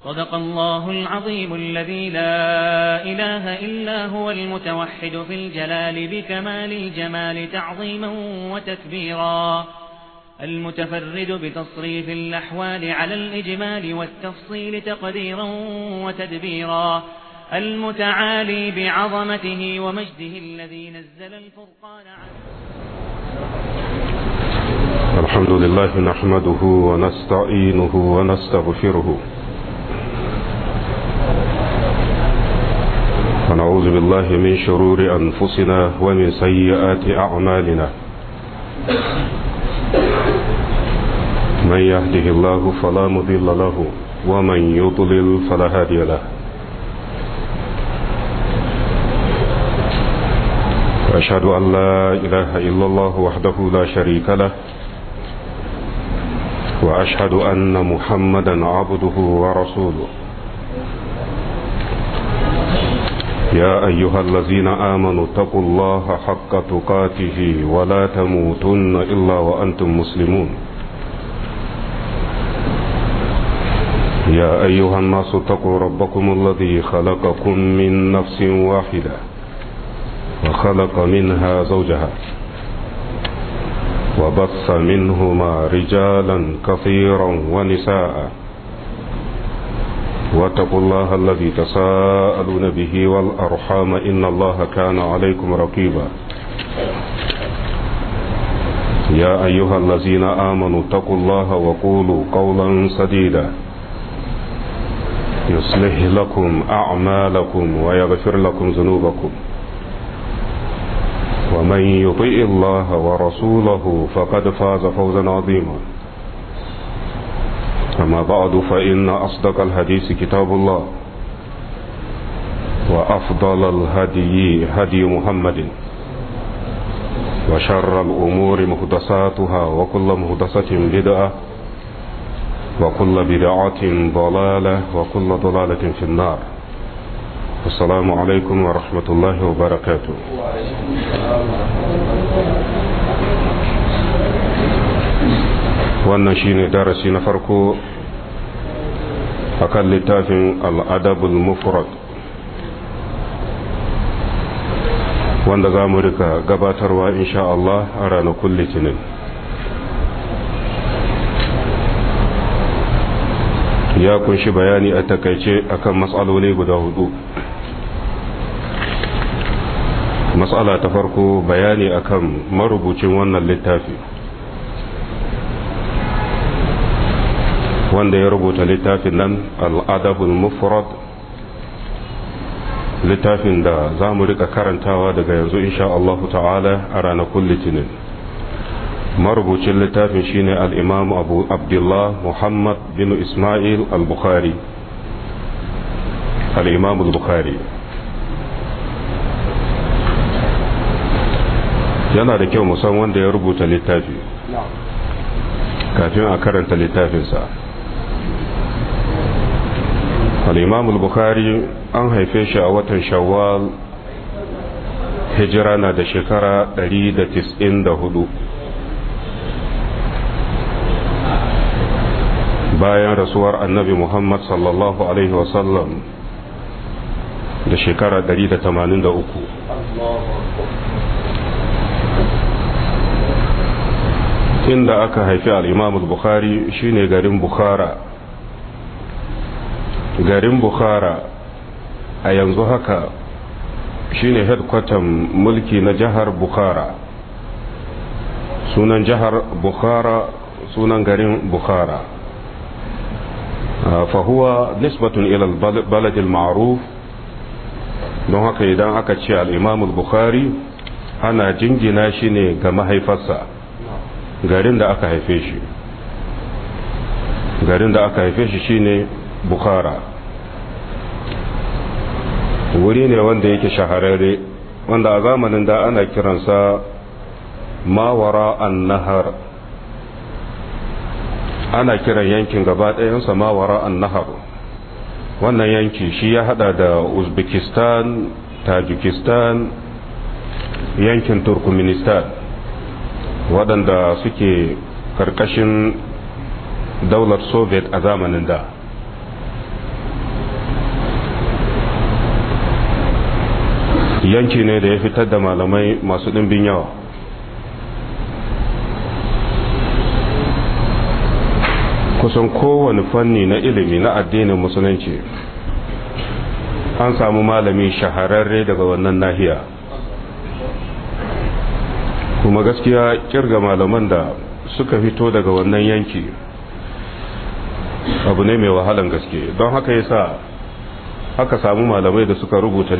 صدق الله العظيم الذي لا إله إلا هو المتوحد في الجلال بكمال الجمال تعظيما وتكبيرا، المتفرد بتصريف الأحوال على الإجمال والتفصيل تقديرا وتدبيرا، المتعالي بعظمته ومجده الذي نزل الفرقان الحمد لله نحمده ونستعينه ونستغفره ونعوذ بالله من شرور أنفسنا ومن سيئات أعمالنا، من يهده الله فلا مضل له ومن يضلل فلا هادي له، وأشهد أن لا إله إلا الله وحده لا شريك له، وأشهد أن محمدا عبده ورسوله. يا أيها الذين آمنوا اتقوا الله حق تقاته ولا تموتن إلا وأنتم مسلمون. يا أيها الناس اتقوا ربكم الذي خلقكم من نفس واحدة وخلق منها زوجها وبث منهما رجالا كثيرا ونساء، واتقوا الله الذي تساءلون به والأرحام إن الله كان عليكم رقيبا. يا أيها الذين آمنوا اتقوا الله وقولوا قولا سديدا يصلح لكم أعمالكم ويغفر لكم ذنوبكم، ومن يطيع الله ورسوله فقد فاز فوزا عظيما. أما بعد، فإن أصدق الحديث كتاب الله، وأفضل الهدي هدي محمد، وشر الأمور محدثاتها، وكل محدثة بدعة، وكل بدعة ضلالة، وكل ضلالة في النار. السلام عليكم ورحمة الله وبركاته. wannan shine darasi na farko akan littafin al-adabul mufrad wanda za mu rika gabatarwa insha Allah a ranakun litinin. Ya kunshi bayani a takaice akan matsaloli guda hudu. Matsala ta farko bayani akan marubucin wannan littafi, wanda ya rubuta littafin nan al-adabul mufrad, littafin da za mu rika karantawa daga yanzu insha Allah ta'ala a ranakun litinin. Marubucin littafin shine al-imam Abu Abdullah Muhammad bin Ismail al-Bukhari, al-imam al-Bukhari. Yana da kyau musan wanda ya rubuta littafi kafin a karanta littafinsa. al-imam al-Bukhari an haife shi a watan Shawwal, hijira na da shekara 194 bayan rasuwar annabi Muhammad sallallahu alaihi wasallam da shekara 183. inda aka haifi al-imam al-Bukhari shine garin Bukhara. Garin Bukhara a yanzu haka shine headquarter mulki na jihar Bukhara. Sunan jihar Bukhara, sunan garin Bukhara. fahuwa nisbatun ila al-balad al-ma'ruf. don haka idan aka ce al-imam al-Bukhari ana jingina shi ne ga mahaifarsa, garin da aka haife shi. garin da aka haife shi shine Bukhara. wuri ne wanda yake shahararre, wanda a zamanin da ana kiransa mawara an-nahar. ana kiran yankin gaba ɗayansa mawara an-nahar. wannan yanki shi ya hada da Uzbekistan, Tajikistan, yankin Turkmenistan, waɗanda suke karkashin daular Soviet a zamanin da. yanki ne da ya fitar da malamai masu ɗimbin yawa. Kusan kowane fanni na ilimi na addinin musulunci an samu malami shahararre daga wannan nahiya, kuma gaskiya kirga malaman da suka fito daga wannan yanki abu ne mai wahalan gaske. Don haka yasa aka samu malamai da suka rubuta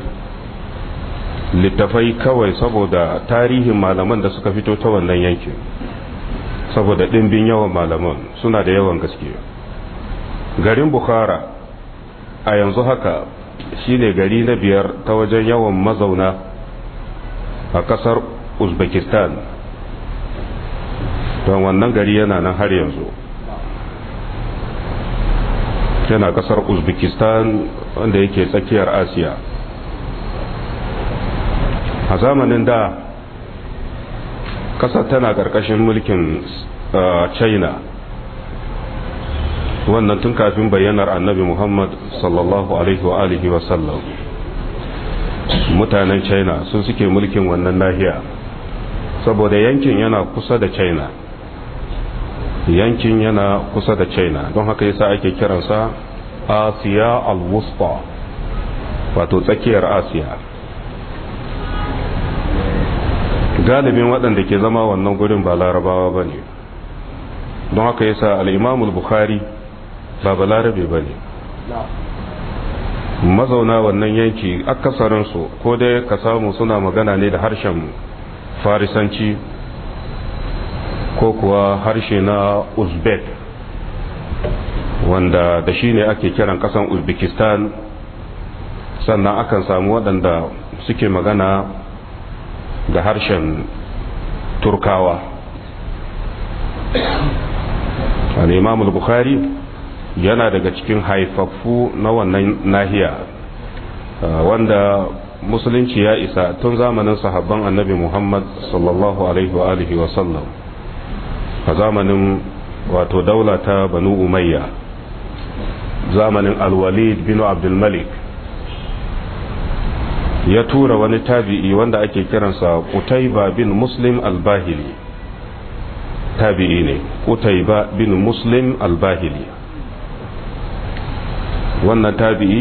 littafai kawai saboda tarihin malaman da suka fito ta wannan yankin, saboda ɗimbin yawan malaman suna da yawan gaske. Garin Bukhara a yanzu haka shine gari na 5 ta wajen yawan mazauna a ƙasar Uzbekistan, don wannan gari yana nan har yanzu, yana ƙasar Uzbekistan wanda yake tsakiyar Asiya. A zamanin da ƙasar tana ƙarƙashin mulkin China, wannan tun kafin bayyanar annabi Muhammad sallallahu alaihi wa alihi wa sallam. Mutanen China sun suke mulkin wannan nahiya, saboda yankin yana kusa da China, yankin yana kusa da China, don haka yasa ake kiransa Asiya al-Wusta, wato tsakiyar Asiya. Galibin waɗanda ke zama wannan gurin ba larabawa ba ne, don haka yasa al-Imam al-Bukhari ba balarabe ba ne. Mazauna wannan yanki akasarinsu ko dai ka samu suna magana ne da harshen farisanci ko kuwa harshe na Uzbek, wanda da shi ne ake kiran ƙasan Uzbekistan. Sannan akan samu waɗanda suke magana da harshen Turkawa. al-Imam al-Bukhari yana daga cikin haifaffu na wannan nahiya, wanda musulunci ya isa tun zamanin sahabban annabi Muhammad sallallahu alaihi wa alihi wa sallam, a zamanin wato daula ta Banu Umayya, zamanin al-Walid bin Abdul Malik. Ya tura wani tabi'i wanda ake kiransa Qutayba bin Muslim al-Bahili, tabi'i ne, Qutayba bin Muslim al-Bahili. Wannan tabi'i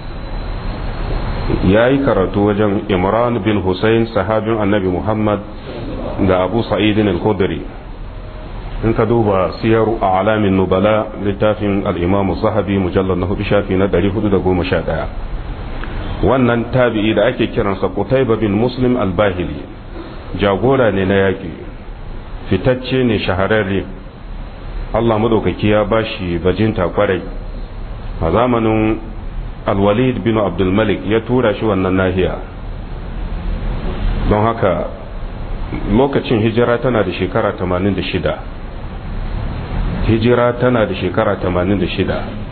ya yi karatu wajen Imran bin Hussein, sahabin annabi Muhammad, da Abu Sa'idin al-Khudri. In ka duba siyaru a alamin nubala, littafin al-Imam Zahabi mujallar na 4 shafi na 411. Wannan tabi'i da ake kiransa Qutayba bin Muslim al-Bahili jagora ne na yaƙi, fitacce ne, shahararre. Allah madaukaki ya bashi bajinta kwarai. A zamanin al-Walid bin Abdul Malik ya tura shi wannan nahiya, don haka lokacin hijira tana da shekara 86. Hijira tana da shekara 86.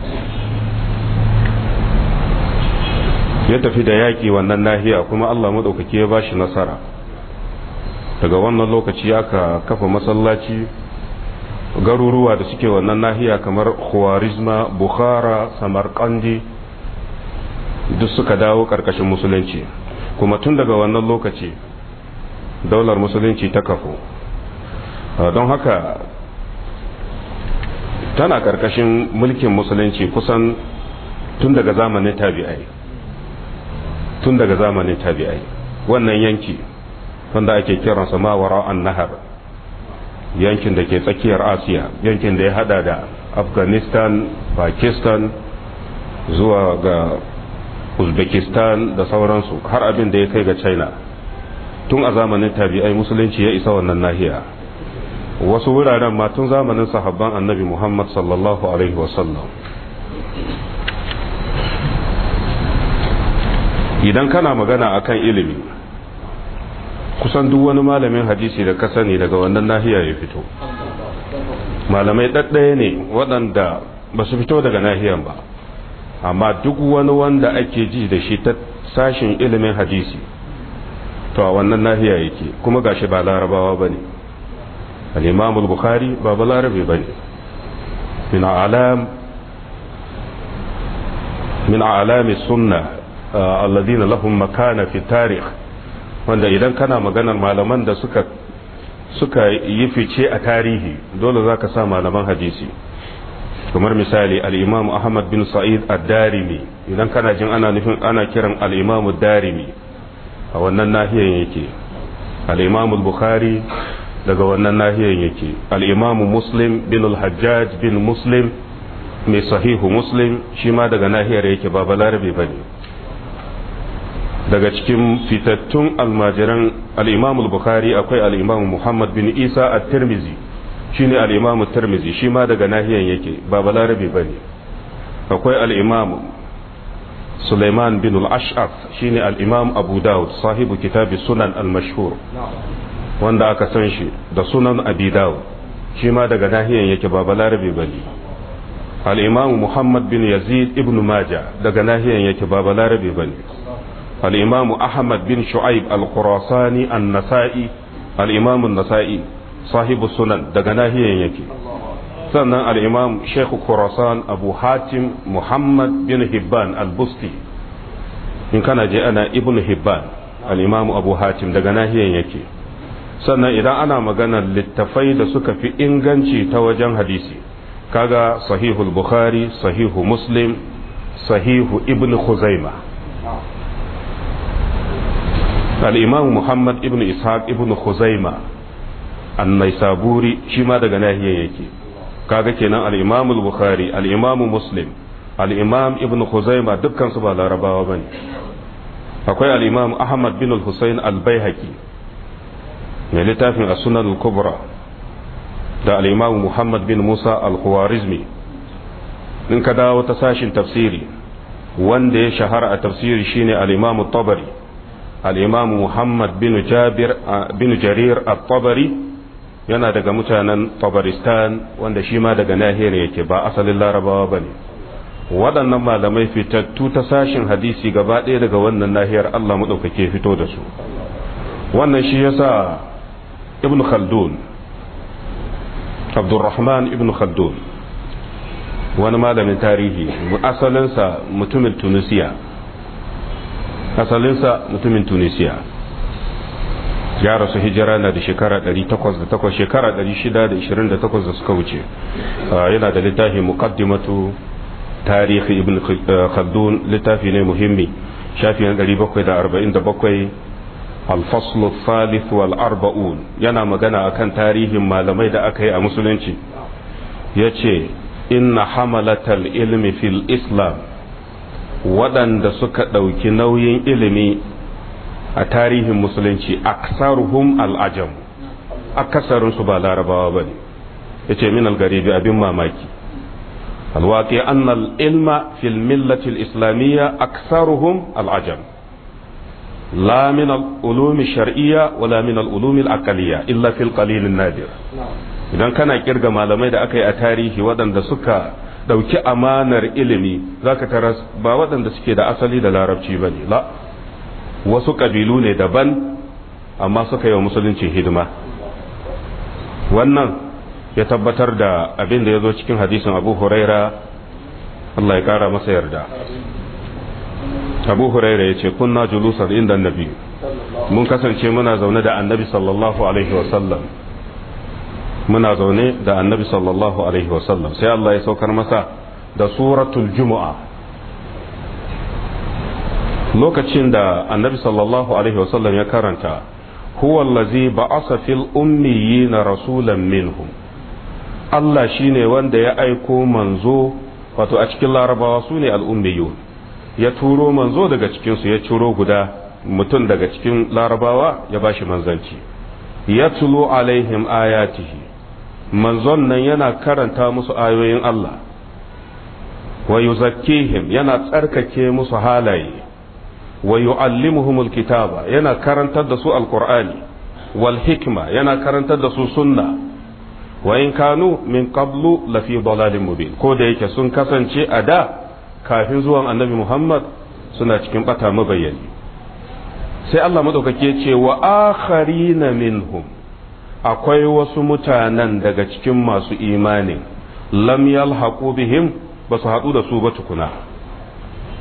Ya tafi da yaƙi wannan nahiya, kuma Allah maɗaukaki ya ba shi nasara. Daga wannan lokaci aka kafa masallaci, garuruwa da suke wannan nahiya kamar Khwarizma, Bukhara, Samarkandi duk suka dawo ƙarƙashin musulunci, kuma tun daga wannan lokaci daular musulunci ta kafu. Don haka tana ƙarƙashin mulkin musulunci kusan tun daga zamanin tabi'ai. Tun daga zamanin tabi'ai wannan yanki wanda ake kiransa mawara an-nahar, yankin da ke tsakiyar Asiya, yankin da ya hada da Afghanistan, Pakistan zuwa ga Uzbekistan da sauransu, har abin da ya kai ga China. Tun a zamanin tabi'ai musulunci ya isa wannan nahiya. Wasu wuraren ma tun zamanin sahabban annabi Muhammad sallallahu alaihi wasallam. Idan kana magana akan ilimi, kusan duk wani malamin hadisi da ka sani daga wannan nahiya ya fito. Malamai ɗaɗɗaya ne waɗanda ba su fito daga nahiyan ba, amma duk wani wanda ake ji da shi ta sashin ilimin hadisi to a wannan nahiya yake, kuma gashi ba larabawa ba ne. al-Imam al-Bukhari ba balarabe ba ne. min alami sunna alladhina lahum makana fi tarikh, wanda idan kana maganar malaman da suka yi fice a tarihi dole zaka sa malaman hadisi, kamar misali al-imam Ahmad bin Sa'id ad-Darimi. idan kana jin ana kiran al-imam ad-Darimi a wannan nahiyan yake, al-imam al-Bukhari daga wannan nahiyan yake, al-imam Muslim bin al-Hajjaj bin Muslim mai sahihu Muslim shi ma daga nahiyar yake, ba balarabe bane. daga cikin fitattun almajiran al-imam al-Bukhari akwai al-imam Muhammad bin Isa at-Tirmidhi, shine al-imam at-Tirmidhi shi ma daga nahiyan yake, ba balarabe bane. akwai al-imam Sulaiman bin al-Ash'af shine al-imam Abu Dawud sahibu kitab sunan al-mashhur, wanda aka san shi da sunan Abi Dawud, shi ma daga nahiyan yake, ba balarabe bane. al-imam Muhammad bin Yazid ibn Majah daga nahiyan yake, ba balarabe bane. al-imam Ahmad bin Shu'aib al-Khurasani an-Nasa'i, al-imam an-Nasa'i sahibu sunan daga nahiyan yake. sannan al-imam Sheikh Khurasan Abu Hatim Muhammad bin Hibban al-Busti, in kana je ana Ibn Hibban, al-imam Abu Hatim daga nahiyan yake. sannan idan ana maganar littafai da suka fi inganci ta wajen hadisi, kaga sahihul Bukhari, sahihu Muslim, sahihu Ibn Khuzaimah. al-imam Muhammad ibn Ishaq ibn Khuzaimah an-Naisaburi shi ma daga nahiyan yake. kaga kenan al-imam al-Bukhari, al-imam Muslim, al-imam Ibn Khuzaimah dukkan su ba larabawa bane. akwai al-imam Ahmad bin al-Husayn al-Baihaqi mai littafin as-Sunan al-Kubra, da al-imam Muhammad bin Musa al-Khwarizmi. in ka dawo ta sashin tafsiri, wanda ya shahara a tafsiri shine al-imam at-Tabari, al-imam Muhammad bin Jarir at-Tabari yana daga mutanen Tabaristan, wanda shi ma daga nahiyar yake, ba asalin larabawa ba ne. waɗannan malamai fitattu ta sashin hadisi gaba ɗaya daga wannan nahiyar Allah maɗaukake fito da su. wannan shi yasa ibn Khaldun, Abdurrahman ibn Khaldun, wani malamin tarihi, asalinsa mutumin Tunisiya, ya rasu hijira na da shekara 808, shekara 628 da suka wuce. yana da littafi muqaddimatu tarihi ibn Khaldun, littafi ne muhimmi, shafin 747, al-fasl al-thalith wal arba'un, yana magana akan tarihin malamai da aka yi a musulunci. yace inna hamalatal ilmi fil islam, waɗanda suka ɗauki nauyin ilimi a tarihin musulunci, aksaruhum al-ajam, akasarinsu ba larabawa bane. yace min al-garibi, abin mamaki, alwaqi anna al-ilma fil millati al-islamiyya aksaruhum al-ajam, la min al-ulum ash-shar'iyya wala min al-ulum al-aqliyya illa fil qalil an-nadir. idan kana kirga malamai da aka yi a tarihi waɗanda suka dauki amanar ilimi, zaka taras ba waɗanda suke da asali da larabci bane, la, wasu ƙabilu ne daban amma suka yi wa musulunci hidima. wannan ya tabbatar da abin da ya zo cikin hadisin Abu Huraira, Allah ya ƙara masa yarda. Abu Huraira ya ce kunna julusan inda annabi, mun kasance muna zaune da annabi sallallahu alaihi wasallam, muna zaune da annabi sallallahu alaihi wasallam, sai Allah ya saukar masa da suratul Jumu'a. lokacin da annabi sallallahu alaihi wasallam ya karanta huwa allazi ba'asa fil ummiyina rasulan minhum, Allah shine wanda ya aiko manzo, wato a cikin larabawa sune al-ummiyun, ya turo manzo daga cikin su, ya ciro guda mutum daga cikin larabawa ya bashi manzanci. yatlu alaihim ayatihi, manzon nan yana karanta musu ayoyin Allah, wa yuzakkihim, yana tsarkake musu halaye, wa yu'allimuhumul kitaba, yana karantar da su alqur'ani, wal hikma, yana karantar da su sunna, wa in kanu min qablu lafi dalalin mubin, ko da yake sun kasance a da kafin zuwan annabi Muhammad suna cikin bata mabayyani. sai Allah madaukake ce wa akharina minhum, akwai wasu mutanen daga cikin masu imani, lam yalhaqu bihim, ba su haɗu da su ba tukuna.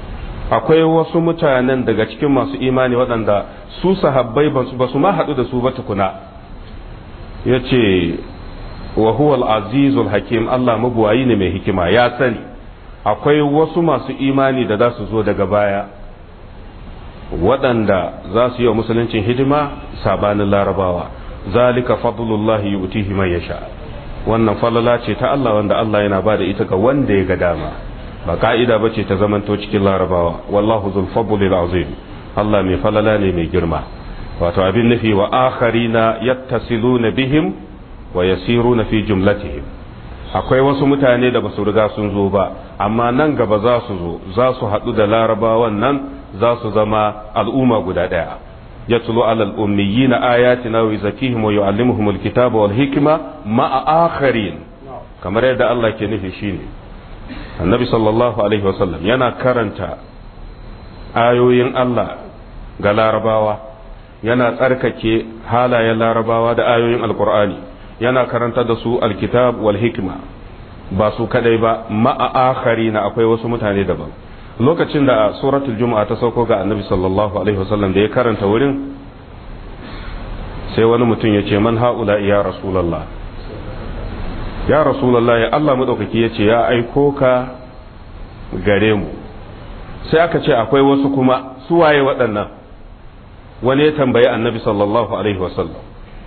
akwai wasu mutanen daga cikin masu imani waɗanda su sahabbai ba su ma haɗu da su ba tukuna ya ce wa huwal azizul hakim Allah mabuwayi ne mai hikima ya sani akwai wasu masu imani da za su zo daga baya waɗanda za su yi wa musuluncin hidima sabanin larabawa zalika fadlullahi yu'tihi man yasha wannan falala ce ta Allah wanda Allah yana ba da ita ga wanda ya ga dama ba ka'ida bace ta zamanto cikin larabawa wallahu zul fadlil azim Allah mai falala ne mai girma wato abin nufi wa akharina yattasiluna bihim wa yasiruna fi jumlatihim akwai wasu mutane da basu riga sun zo ba amma nan gaba za su zo za su haɗu da larabawan nan za su zama al'umma guda ɗaya yatlu alal ummiyina ayatina wa yuzakkihim wa yu'allimuhum alkitaba wal hikma ma'a akharin kamar yadda Allah ke nufi shine annabi sallallahu alaihi wasallam yana karanta ayoyin Allah ga larabawa yana tsarkake halayen larabawa da ayoyin alkur'ani yana karanta da su alkitab wal hikma ba su kadai ba ma'a akharina akwai wasu mutane daban lokacin da suratul juma'a ta sauko ga annabi sallallahu alaihi wasallam da ya karanta wurin sai wani mutum ya ce man haula ya rasulullah ya rasulullah ya Allah madaukaki ya ce ya aiko ka gare mu sai aka ce akwai wasu kuma su waye waɗannan wani ya tambayi annabi sallallahu alaihi wasallam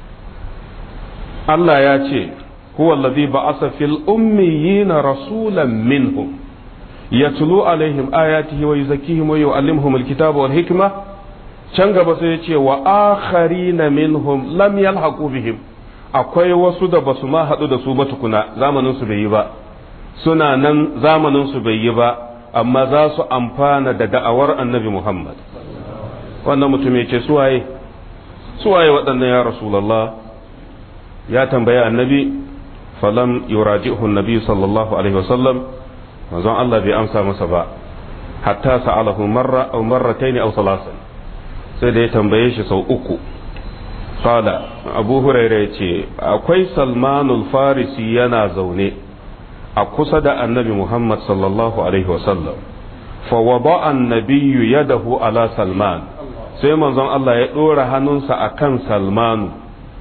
Allah ya ce huwa allazi ba'asa fil ummiyina rasulan minhum yatlu alaihim ayatihi wa yuzakkihim wa yu'allimuhum alkitaba wal hikma can gaba sai ya ce wa akharina minhum lam yalhaqu bihim akwai wasu da basu ma hadu da su ba tukuna zamanin su bai yi ba suna nan zamanin su bai yi ba amma za su amfana da da'awar annabi Muhammad wannan mutum ya ce suwaye waɗannan ya rasulullah ya tambaya annabi falam yuraji'uhu annabi sallallahu alaihi wasallam manzon Allah bai amsa masa ba hatta sa'alahu marra aw marratayn aw thalathan sai da ya tambaye shi sau uku qala abu hurairah yace akwai salmanul farisi yana zaune a kusa da annabi muhammad sallallahu alaihi wasallam fa wada'a an-nabiyyu yadahu ala salman sai manzon Allah ya dora hannunsa akan salmanu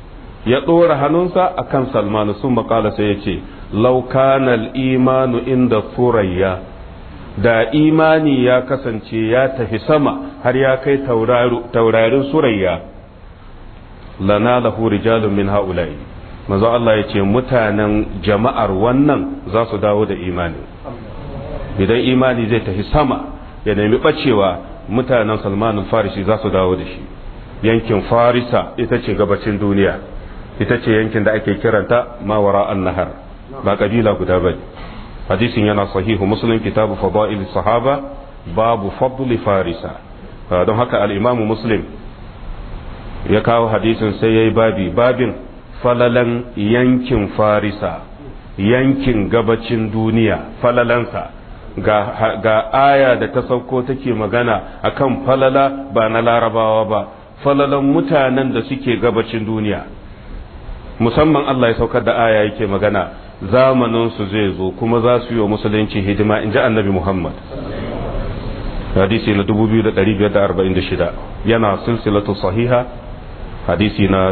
sun makala sai ya ce laukanal imanu inda furayya da imani ya kasance ya tafi sama har ya kai taurarin surayya lana lahu rijalun min haula'i manzo Allah ya ce mutanen jama'ar wannan za su dawo da imani idan imani zai tafi sama ya nemi bacewa mutanen salmanul farisi za su dawo da shi yankin farisa ita ce gabacin duniya ita ce yankin da ake kiranta mawara an-nahar ba kabila guda bane hadisin yana sahihu muslim kitabu fadail sahaba babu fadli farisa don haka al-imamu muslim ya kawo hadisin sai yayi babin falalan yankin farisa yankin gabacin duniya falalansa ga aya da ta sauko take magana akan falala ba na larabawa ba falalan mutanen da suke gabacin duniya musamman Allah ya saukar da aya yake magana zamanin su zai zo kuma za su yi wa musulunci hidima in ji annabi Muhammad hadisi na 2546 yana silsilatu sahiha hadisi na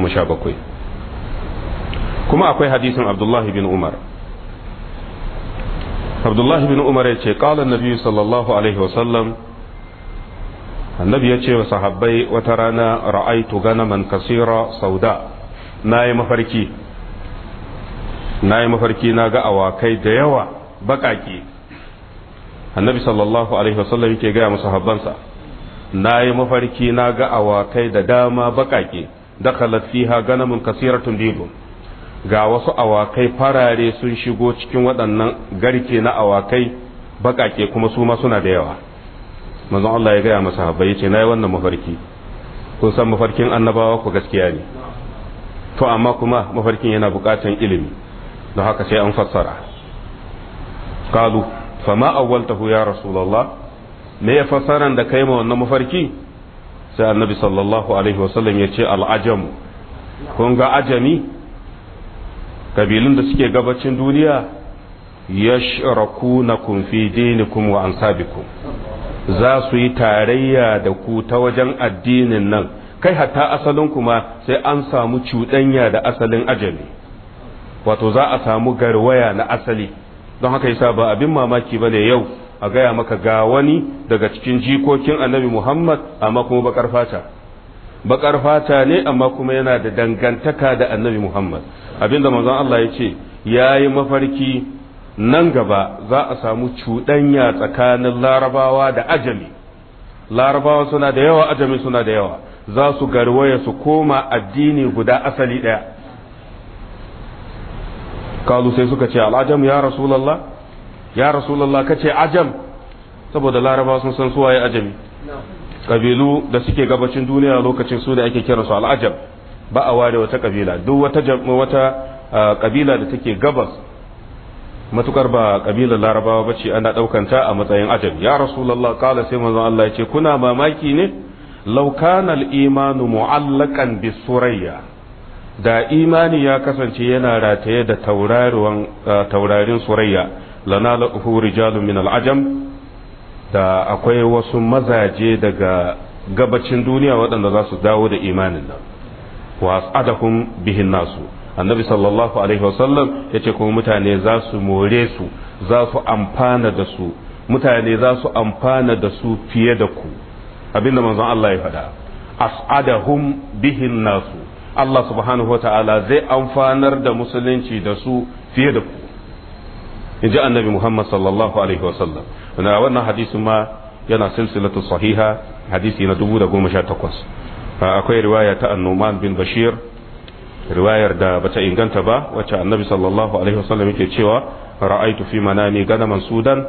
2017 kuma akwai hadisin Abdullahi bin Umar ya ce qala annabi sallallahu alaihi wasallam annabi ya ce wa sahabbai wata rana ra'aitu ganaman kasira sauda na yi mafarki na ga awakai da yawa bakaki annabi sallallahu alaihi wasallam yake gaya musu habbansa na yi mafarki na ga awakai da dama bakaki dakhalat fiha ganamun kasiratun bidun ga wasu awakai farare sun shigo cikin waɗannan garke na awakai bakake kuma su ma suna da yawa manzon Allah ya gaya masa habbai yace na yi wannan mafarki kun san mafarkin annabawa ku gaskiya ne to amma kuma mafarkin yana bukatan ilimi don haka sai an fassara qalu fama awwaltahu ya rasulullah me ya fassaran da kai ma wannan mafarki sai annabi sallallahu alaihi wasallam ya ce al-ajam kun ga ajami kabilun da suke gabacin duniya yashrakunakum fi dinikum wa ansabikum za su yi tarayya da ku ta wajen addinin nan, kai hatta asalin kuma sai an samu cuɗanya da asalin ajami, wato za a samu garwaya na asali. don haka yasa ba abin mamaki ba ne yau a gaya maka ga wani daga cikin jikokin annabi Muhammad amma kuma bakar fata ne amma kuma yana da dangantaka da annabi Muhammad. Abinda manzon Allah ya ce ya yi mafarki nan gaba za a samu cuɗanya tsakanin larabawa da ajami. Larabawa suna da yawa, ajami suna da yawa, za su garwaya su koma addini guda asali ɗaya. kalu sai suka ce al'ajam ya rasulallah ka ce ajam, saboda larabawa sun san suwaye ajami. Kabilu da suke gabacin duniya lokacin su da ake kiransu al'ajam, ba a ware wata kabila, duk wata kabila da take gabas matukar ba kabilar larabawa ba ce ana daukanta a matsayin ajam. Ya rasulallah, kala sai manzon Allah ya ce kuna mamaki ne, law kana al-imanu mu'allaqan bi surayya, da imani ya kasance yana rataye da taurarin surayya, lana lahu rijalun min al-ajam, da akwai wasu mazaje daga gabacin duniya waɗanda za su dawo da imanin nan, wa as'adahum bihin nasu. Annabi sallallahu alaihi wasallam ya ce kuma mutane za su more su, za su amfana da su, mutane za su amfana da su fiye da ku. Abinda manzon Allah ya faɗa, as'adahum bihin nasu, Allah subhanahu wa ta'ala zai amfanar da musulunci da su fiye da ku, in ji annabi Muhammad sallallahu alaihi wasallam. Wannan hadisin ma yana silsilatu sahiha, hadisi na 1018. Akwai riwaya ta An-Nu'man bin Bashir, riwayar da bata inganta ba, wacce annabi sallallahu alaihi wasallam yake cewa ra'aitu fi manami ganaman sudan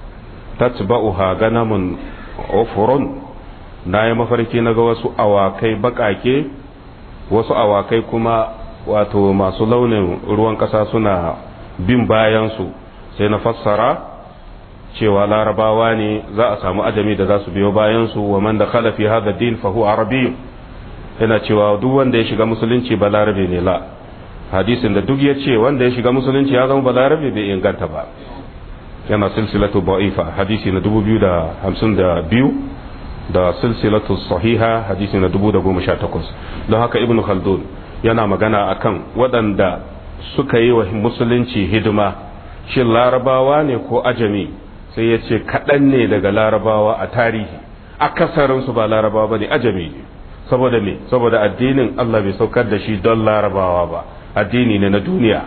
tatba'uha ganamun ufurun, na yi mafarki na ga wasu awakai bakake, wasu awakai kuma wato masu launin ruwan kasa suna bin bayansu. Sai na fassara cewa larabawa ne, za a samu ajami da za su biyo bayansu. Wa man dakhala fi hadha din fa huwa arabiy, yana cewa duk wanda ya shiga musulunci balarabe ne. La, hadisin da duk ya ce wanda ya shiga musulunci ya zama balarabe bai inganta ba, yana silsilatu da'ifa hadisi na 2052 da silsilatu sahiha hadisi na 1018. don haka ibnu khaldun yana magana akan waɗanda suka yi wa musulunci hidima, shin larabawa ne ko ajami, sai ya ce kaɗan ne daga larabawa a tarihi, akasarinsu ba larabawa ba ne, ajami ne. Saboda me? Saboda addinin Allah bai saukar da shi don larabawa ba, addini ne na duniya.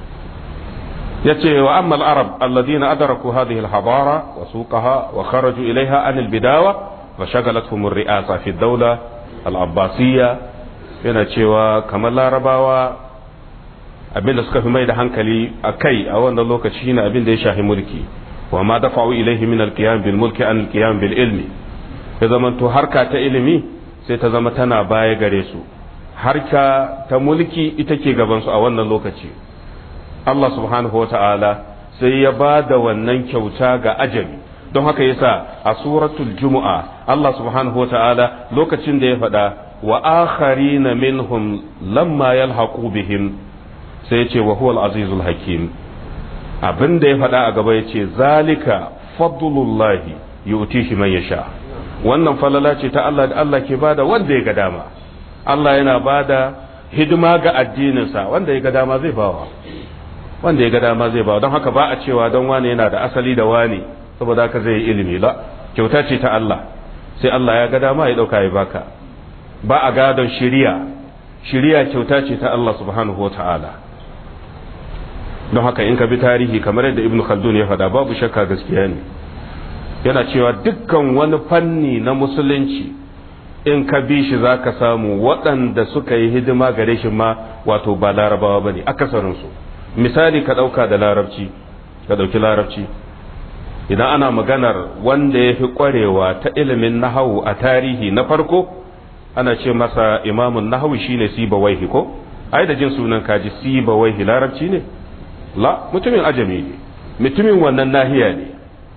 ya ce wa amma al-arab alladhina adraku hadhihi al-hadara wa suqaha wa kharaju ilayha an al-bidawa wa shagalathum ar-ri'asa fi ad-dawla al-abbasiyya, yana cewa kamar larabawa abinda suka fi mai da hankali a kai a wannan lokaci shine abin da ya shahi mulki, wa ma dafa'u ilayhi min al-qiyam bil mulki an al-qiyam bil ilmi. ya zamanto harka ta ilimi sai ta zama tana baya gare su, harka ta mulki ita ke gaban su a wannan lokaci. Allah subhanahu wa ta'ala sai ya ba da wannan kyauta ga ajami. don haka yasa a suratul jumu'a Allah subhanahu wa ta'ala lokacin da ya faɗa wa akharina minhum lamma yalhaqu bihim, sai ya ce wa huwal azizul hakim. abin da ya faɗa a gaba ya ce zalika fadlullahi yu'tihi man yasha, wannan falala ce ta Allah da Allah ke bada wanda ya ga dama. Allah yana bada hidima ga addininsa, wanda ya ga dama zai bawa, wanda ya ga dama zai bawa. don haka ba a cewa don wani yana da asali da wani saboda haka zai yi ilimi, la, kyauta ce ta Allah, sai Allah ya ga dama ya dauka ya baka. ba a gadon shiriya kyauta ce ta Allah subhanahu wata'ala. don haka in ka bi tarihi kamar yadda Ibn Khaldun ya faɗa, babu shakka gaskiya ne. yana cewa dukkan wani fanni na musulunci in ka bi shi za ka samu waɗanda suka yi hidima gare shi ma wato ba larabawa ba ne akasarinsu. misali ka ɗauka da larabci, ka ɗauki larabci, idan ana maganar wanda ya fi ƙwarewa ta ilimin nahawu a tarihi na farko ana ce masa imamun nahawu shine Sibawaihi ko? ai da jin sunan kaji Sibawaihi larabci ne? la, mutumin ajami ne, mutumin wannan nahiya ne,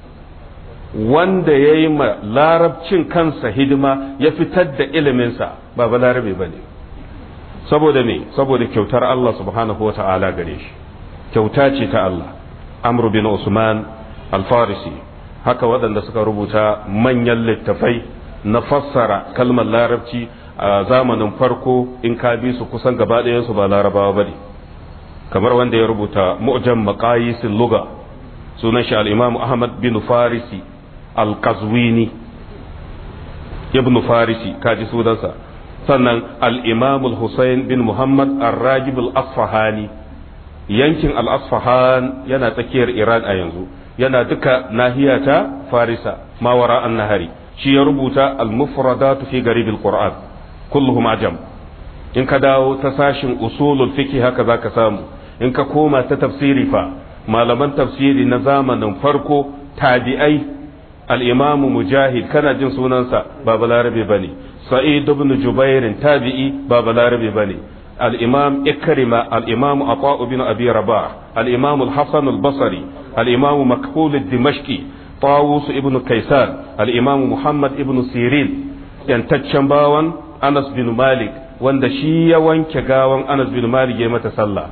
wanda ya yi ma larabcin kansa hidima ya fitar da iliminsa ba larabe ba ne. saboda me? saboda kyautar Allah subhanahu wa ta'ala gare shi, kyauta ce ta Allah. Amr bin Usman al-Farisi haka waɗanda suka rubuta manyan littafai na fassara kalmar larabci a zamanin farko in ka bi su kusan gaba ɗayansu ba larabawa ba ne, kamar wanda ya rubuta mu'jam maqayisil lugha sunan shi al-imam ahmad bin farisi al-qazwini ibn farisi kaji sunansa. sannan al-imam al-husayn bin muhammad ar-ragib al-asfahani, yankin al-asfahan yana tsakiyar iran a yanzu, yana duka nahiya ta farisa mawara an-nahari. shi ya rubuta al-mufradatu fi garib al-qur'an kulluhum ajam. in ka dawo ta sashin usulul fiqh haka zaka samu. in ka koma ta tafsiri fa malaman tafsiri na zamanin farko tabi'ai, al-imam mujahid kana jin sunansa ba balarabe bane, sa'id ibn jubair tabi'i ba balarabe bane, al-imam ikrima, al-imam ata ibn abi rabah, al-imam al-hasan al-basri, al-imam makhul ad-dimashqi, tawus ibn kaysan, al-imam muhammad ibn sirin, yantaccen bawan anas bin malik wanda shi ya wanke gawan anas bin malik ya mata sallah.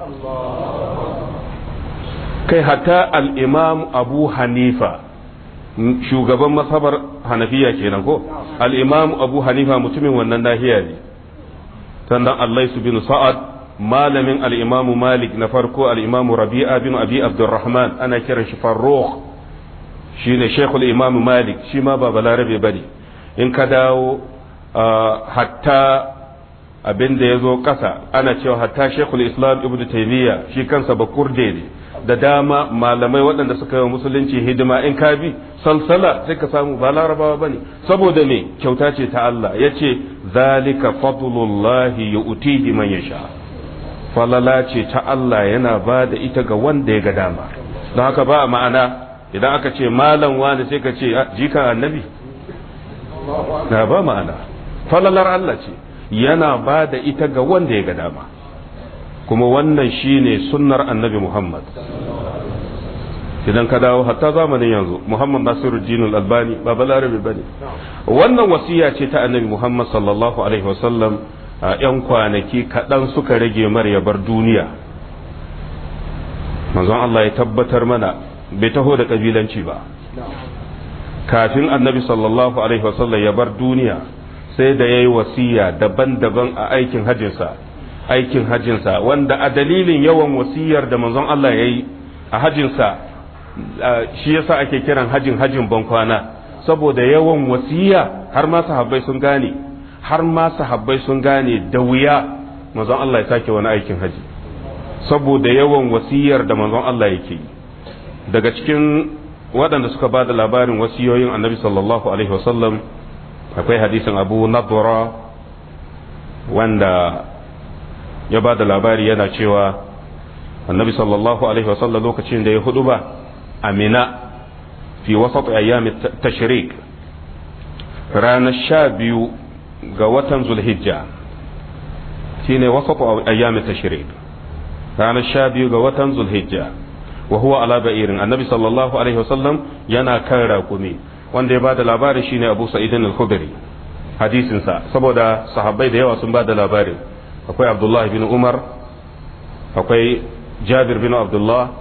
kai hatta al-imam abu hanifa, shugaban masabar hanafiya kenan ko, al-imam abu hanifa mutumin wannan nahiya ne. sannan allaisu bin sa'ad, malamin al-imam malik na farko, al-imam rabi'a bin abi abdurrahman ana kiran shi farrukh, shine shaykhul imam malik, shi ma ba balarabe bane. in ka dawo hatta abin da ya zo ƙasa ana cewa hatta shaykhul islam ibnu taymiya shi kansa bakurde ne, da dama malamai waɗanda suka yi musulunci hidima in ka bi salsala sai ka samu ba larabawa bane, saboda me kyauta ce ta Allah. yace zalika fadlullahi yu'tihi man yasha, falala ce ta Allah yana ba da ita ga wanda ya ga dama. don haka ba ma'ana idan aka ce malam wani sai ka ce jikan annabi, na ba ma'ana. falalar Allah ce yana ba da ita ga wanda ya ga dama, kuma wannan shine sunnar annabi Muhammad. idan ka dawo hatta zamanin yanzu Muhammad Nasiruddin al-Albani ba balarabe bane. wannan wasiya ce ta annabi Muhammad sallallahu alaihi wasallam. yan kwanaki kaɗan suka rage mar ya bar duniya, manzon Allah ya tabbatar mana bai taho da kabilanci ba. kafin annabi sallallahu alaihi wasallam ya bar duniya sai da yayi wasiya daban-daban a aikin hajjinsa wanda a dalilin yawan wasiyar da manzon Allah yayi a hajjinsa shi yasa ake kiran hajjin bankwana, saboda yawan wasiya har ma sahabbai sun gane da wuya manzon Allah ya sake wani aikin haji saboda yawan wasiyar da manzon Allah yake yi. daga cikin waɗanda suka ba da labarin wasiyoyin annabi sallallahu alaihi wasallam akwai hadisin abu nadra wanda ya ba da labari yana cewa annabi sallallahu alaihi wasallam lokacin da ya hudu ba amina fi wasat ayyam tashrik ranar 12 ga watan zulhijja shine wasat ayyam tashrik ranar 12 ga watan zulhijja wa huwa ala ba'irin, annabi sallallahu alaihi wasallam yana kan raƙumi. wanda ya bada labarin shine Abu Sa'id al-Khudri, hadisin sa saboda sahabbai da yawa sun bada labarin. akwai Abdullah bin Umar, akwai Jabir bin Abdullah,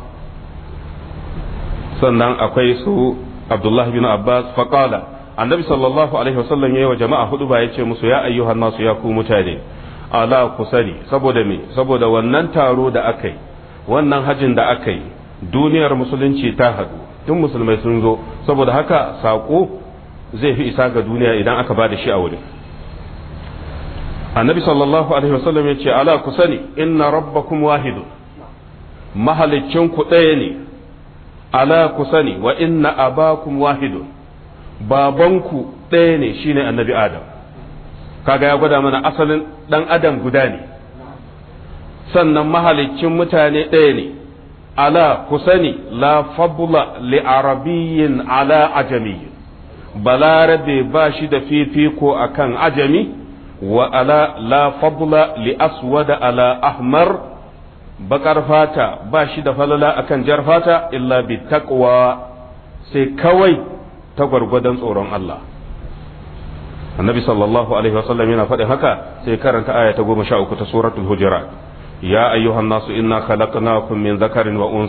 sannan akwai su Abdullah bin Abbas. faqala annabi sallallahu alaihi wasallam yayi wa jama'a hudu ba yace musu ya ayyuhan nasu, ya ku mutane, ala kusani. saboda me? saboda wannan taro da akai, wannan hajjin da akai, duniyar musulunci ta hadu, tun musulmai sun zo, saboda haka sako zai fi isa ga duniya idan aka ba da shi a wurin. annabi sallallahu alaihi wasallam ya ce ala ku sani inna rabbakum wahidun, mahalicin ku ɗaya ne. ala ku sani wa inna abakum wahidun, babanku ɗaya ne, shine annabi adam. kaga ya gwada mana asalin dan adam guda ne. sannan mahalicin mutane ɗaya ne. ala ku sani la fadla li arabiyyin ala ajamiyyin, balarabe ba shi da fifiko akan ajami, wa ala la fadla li aswada ala ahmar, bakar fata ba shi da falala akan jar fata illa bi taqwa, sai kawai ta gwargwadon tsoron Allah. annabi sallallahu alaihi wasallam yana faɗin haka sai karanta aya ta 13 ta suratul hujurat. يا أيها الناس إنا خلقناكم من ذكر وأنثى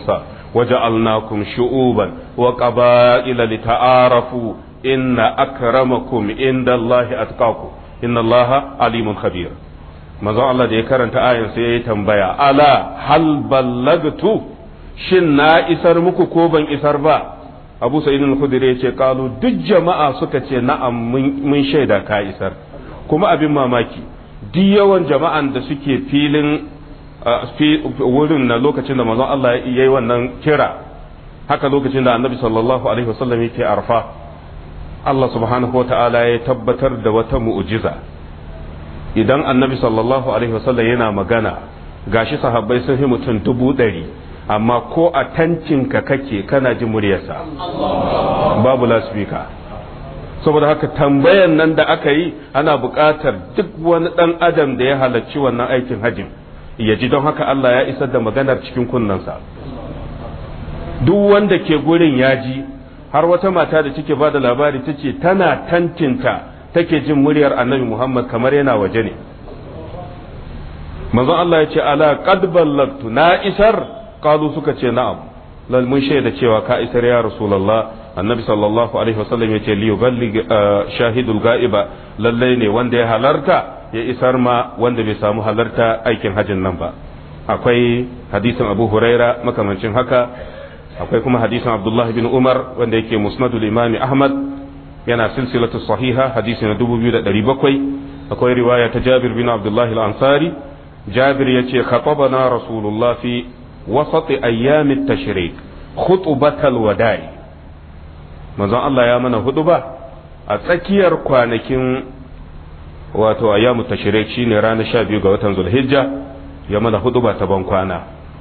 waja'alnakum shu'uban wa qaba'ila lita'arafu inna akramakum indallahi atqakum innallaha alimun khabir. manzon Allah da ya karanta ayan sai yayi tambaya, ala hal ballagtu, shin na isar muku ko ban isar ba? Abu Sa'id al-Khudri ya ce kalu duk jama'a suka ce na'am mun shaida ka isar. Kuma abin mamaki duk yawan jama'an da suke filin wurin na lokacin da manzon Allah yayi wannan kira, haka lokacin da Annabi sallallahu alaihi wasallam yake Arfa, Allah subhanahu wa ta'ala ya tabbatar da wata mu'jiza. Idan Annabi sallallahu alaihi wasallam yana magana, gashi sahabbai sun fi mutum 100, amma ko a tancinka kake kana ji muryarsa, babu lasfika. Saboda haka tambayan nan da aka yi ana buƙatar duk wani ɗan adam da ya halarci wannan aikin hajjin ya ji, don haka Allah ya isar da maganar cikin kunnensa. Duk wanda ke gurin ya ji, har wata mata da take ba da labari ta ce tana tantinta take jin muryar Annabi Muhammad kamar yana waje ne. Manzon Allah ya ce ala qad ballagtu, na isar. Qalu suka ce na'am, lal mun shaida cewa ka isar ya Rasulullah. Annabi sallallahu alaihi wasallam ya ce li yuballigh shahidul ga'iba, lalle ne wanda ya halarta ya isar ma wanda bai samu halarta aikin hajjin nan ba. Akwai hadisin Abu Huraira makamancin haka, akwai kuma hadisin Abdullah bin Umar wanda yake musnadul Imam Ahmad, yana silsilatu sahiha hadisi na 2700. Akwai riwaya ta Jabir bin Abdullah al-Ansari. Jabir yace khatabana Rasulullah fi wasati ayyamit tashrik khutbatal wada'i. Manzon Allah ya mana huduba a tsakiyar kwanakin wato ayyamut tashrik, shine ranar 12 ga watan Zulhijja, ya mana huduba ta ban kwana.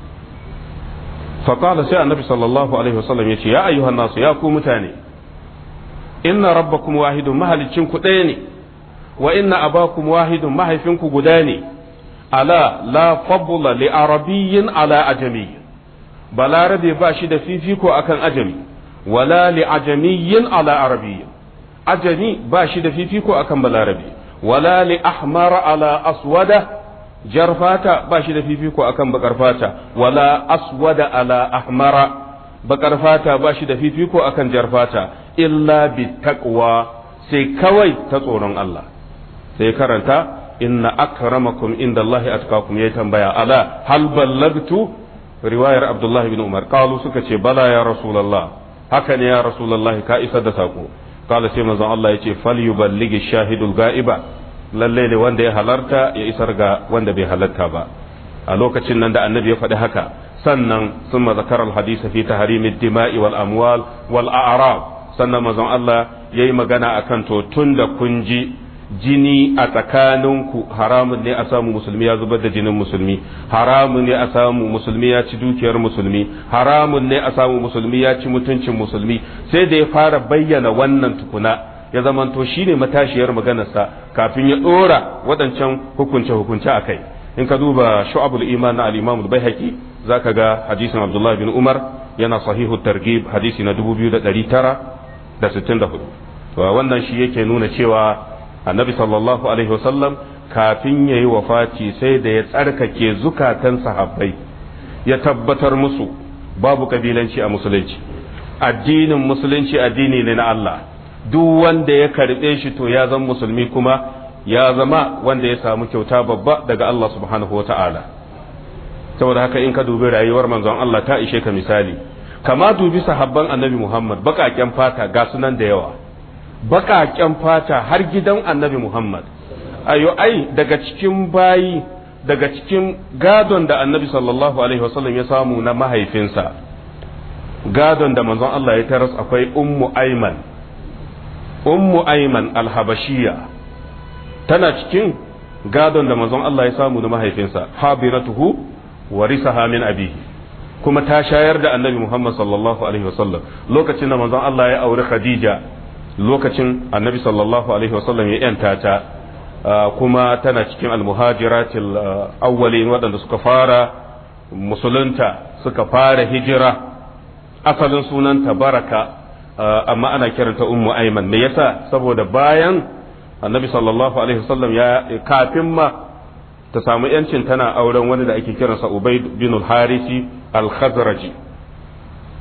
Faqala sai Annabi sallallahu alaihi wasallam yace ya ayyuhan nasu, ya ku mutane, inna rabbakum wahidun, mahalicin ku ɗaya ne, wa inna abakum wahidun, mahaifinku guda ne. Ala la fadla li arabiyyin ala ajami, balarabe ba shi da fifiko akan ajami, wala li ajamiyyin ala arabiyyin, ajami ba shi da fifiko akan balarabe, wala li ahmara ala aswada, jarfata ba shi da fifiko akan bakar fata, wala aswada ala ahmara, bakar fata ba shi da fifiko akan jarfata, illa bi taqwa, sai kawai ta tsoron Allah. Sai karanta inna akramakum indallahi atqakum, ya tambaya ala hal ballagtu, riwayar Abdullah bin Umar. Qalu suka ce bala ya Rasulullah, haka ne ya Rasulullah, ka isar da sako. Qala sai manzon Allah yace falyuballighi shahidul ga'iba, lalle ne wanda ya halarta ya isar ga wanda bai halarta ba. A lokacin nan da annabi ya faɗi haka, sannan summa zakara al-hadith fi tahrimid dima'i wal amwal wal a'rab, sannan manzon Allah yayi magana akan to tunda kun ji jini a tsakaninku haramun ne a samu musulmi ya zubar da jinin musulmi, haramun ne a samu musulmi ya ci dukiyar musulmi, haramun ne a samu musulmi ya ci mutuncin musulmi. Sai da ya fara bayyana wannan tukuna, ya zamanto shine matashiyar maganarsa kafin ya dora waɗancan hukunce a kai. In ka duba shu'abul iman na al-imam al-baihaqi, zaka ga hadisin Abdullah bin Umar, yana sahihu targhib hadisi na 2964. to wannan shi yake nuna cewa annabi sallallahu alaihi wasallam kafin yayi wafati sai da ya tsarkake zukatan sahabbai, ya tabbatar musu babu kabilanci a musulunci, addinin musulunci addini ne na Allah, duk wanda ya karbe shi to ya zama musulmi, kuma ya zama wanda ya samu kyauta babba daga Allah subhanahu wata'ala. saboda haka in ka dubi rayuwar manzon Allah ta ishe ka misali, kama dubi sahabban annabi Muhammad, baƙaƙen fata ga sunan da yawa, baƙaƙen fata har gidan annabi Muhammad. Daga cikin bayi, daga cikin gadon da annabi sallallahu alaihi wasallam ya samu na mahaifinsa, gadon da manzon Allah ya taras, akwai ummu aiman alhabashiya, tana cikin gadon da manzon Allah ya samu na mahaifinsa. habiratuhu warisaha min abihi, kuma ta shayar da annabi Muhammad sallallahu alaihi wasallam lokacin da manzon Allah ya auri Khadija, lokacin annabi sallallahu alaihi wasallam ya yanta ta, kuma tana cikin almuhajiratil awwalin waɗanda suka fara musulunta, suka fara hijira. asalin sunanta Baraka, amma ana kiranta ummu aiman. me yasa? saboda bayan annabi sallallahu alaihi wasallam ya kafin ma ta samu yancin tana auren wani da ake kiransa Ubayd bin al-Harisi al-Khazraji.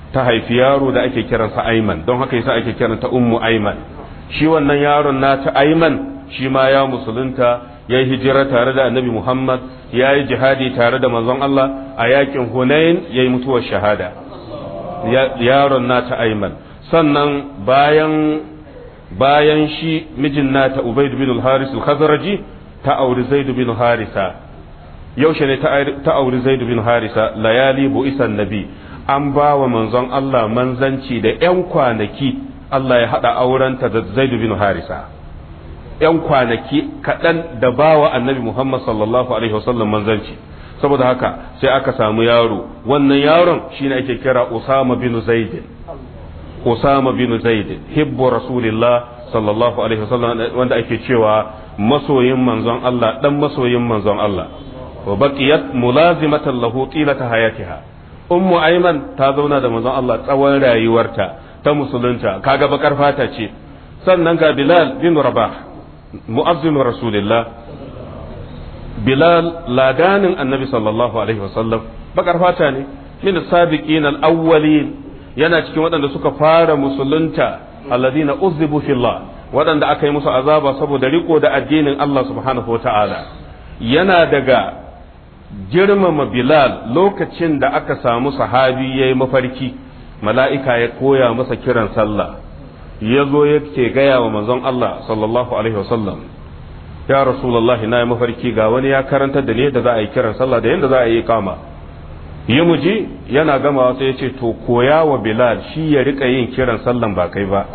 ta haifi yaro da ake kiransa Ayman, don haka yasa ake kiranta ummu Ayman. shi wannan yaron nata Ayman shi ma ya musulunta, ya yi hijira tare da annabi Muhammad, ya yi jihadi tare da manzon Allah a yakin Hunain, ya yi mutuwar shahada. Yaron nata Ayman. Sannan bayan shi mijin nata Ubayd bin al-Haris al-Khazraji ta auri Zaid bin Harisa. Yaushe ne ta auri Zaid bin Harisa? Layali bu'isan nabi, an ba wa manzon Allah manzanci da 'yan kwanaki Allah ya haɗa aurenta da Zaid bin Harisa. 'Yan kwanaki kaɗan da ba wa annabi Muhammad sallallahu alaihi wasallam manzanci. Saboda haka sai aka samu yaro, wannan yaron shine ake kira Usama bin Zaid. Usama bin Zaid hibbu rasulillah sallallahu alaihi wasallam, wanda ake cewa masoyin manzon Allah, dan masoyin manzon Allah. Wa baqiyat mulazimatan lahu tilata hayatiha. Ummu Ayman ta zauna da manzon Allah tsawon rayuwarta ta musulunta, kaga bakar fata ce. Sannan ga Bilal bin Rabah, mu'azzin rasulillah, Bilal ladanin annabi sallallahu alaihi wasallam, bakar fata ne, min sabiqin al-awwalin, yana cikin waɗanda suka fara musulunta, alladhina uzzibu fillah, waɗanda aka yi musu azaba saboda riko da addinin Allah subhanahu wata'ala. Yana daga girmama Bilal lokacin da aka samu sahabi yayi mafarki, mala'ika ya koya masa kiran sallah, ya zo yake gaya wa manzon Allah sallallahu alaihi wasallam, ya rasulullahi na yi mafarki ga wani ya karantar da ne da za a yi kiran sallah da yadda za a yi kama. Yi muji yana gamawa sai ya ce to koya wa Bilal shi ya rika yin kiran sallan ba kai ba.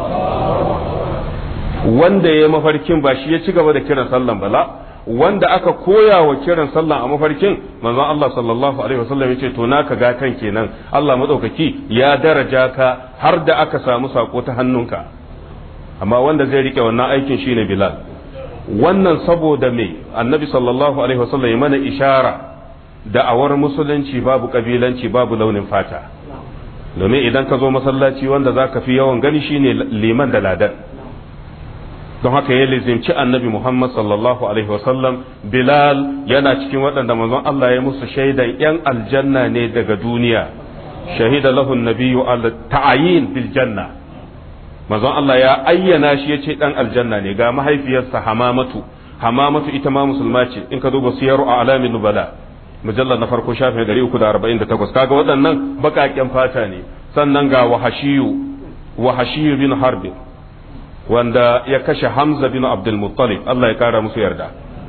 Wanda ya yi mafarkin ba shi ya ci gaba da kiran sallan bala, wanda aka koya wa kiran sallan a mafarkin manzon Allah sallallahu alaihi wasallam ya ce to naka gatan kenan, Allah madaukaki ya daraja ka har da aka samu sako ta hannunka. Amma wanda zai rike wannan aikin shine Bilal. Wannan saboda me annabi sallallahu alaihi wasallam ya mana ishara da'awar musulunci babu kabilanci, babu launin fata. Domin idan ka zo masallaci wanda za ka fi yawan gani shine liman da ladan. Don haka ya lizimci annabi Muhammad sallallahu alaihi wasallam. Bilal yana cikin waɗanda manzon Allah ya musu shaidan 'yan aljanna ne daga duniya. Shahida lahu nabiyyu al ta'ayin bil janna. Manzon Allah ya ayyana shi yace dan aljanna ne. Ga mahaifiyarsa Hamamatu ita ma musulma ce, in ka duba siyaru a alamin nubala mujallar na farko shafin 348, kaga waɗannan baƙaƙen fata ne. Sannan ga wahashiyu bin harbi, wanda ya kashe Hamza bin Abdul Muttalib, Allah ya kara musu yarda.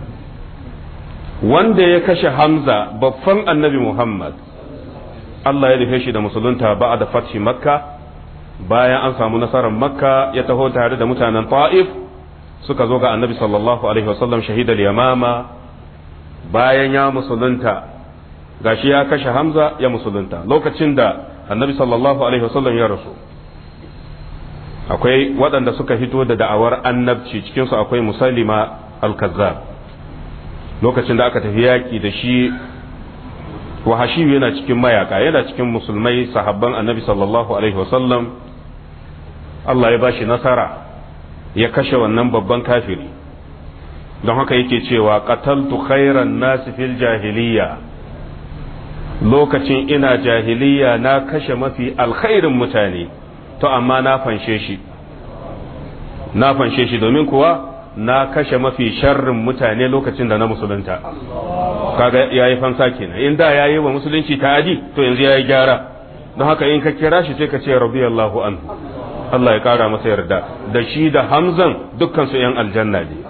Wanda ya kashe Hamza babban annabi Muhammad, Allah ya rufe shi da musulunta ba da fathi Makka. Bayan an samu nasarar Makka ya taho tare da mutanen Ta'if, suka zo ga annabi sallallahu alaihi wasallam shahidal yamama. Bayan ya musulunta, gashi ya kashe Hamza ya musulunta. Lokacin da annabi sallallahu alaihi wasallam ya rasu, akwai waɗanda suka fito da da'awar annabci, cikinsu akwai Musailima al-Kazzab. Lokacin da aka tafi yaki da shi, Wahashiyu yana cikin mayaka, yana cikin musulmai sahabban annabi sallallahu alaihi wasallam. Allah ya bashi nasara, ya kashe wannan babban kafiri. Don haka yake cewa qataltu khairan nasi fil jahiliya, lokacin ina jahiliya na kashe mafi alkhairin mutane, to amma na fanshe shi domin kuwa na kashe mafi sharrin mutane lokacin da na musulunta. Kaga yayi fansa kenan, in da yayi wa musulunci ta'adi to yanzu yayi gyara. Don haka in ka kira shi sai ka ce radiyallahu anhu, Allah ya kara masa yarda. Da shi da Hamzan dukkan su yan aljanna ne.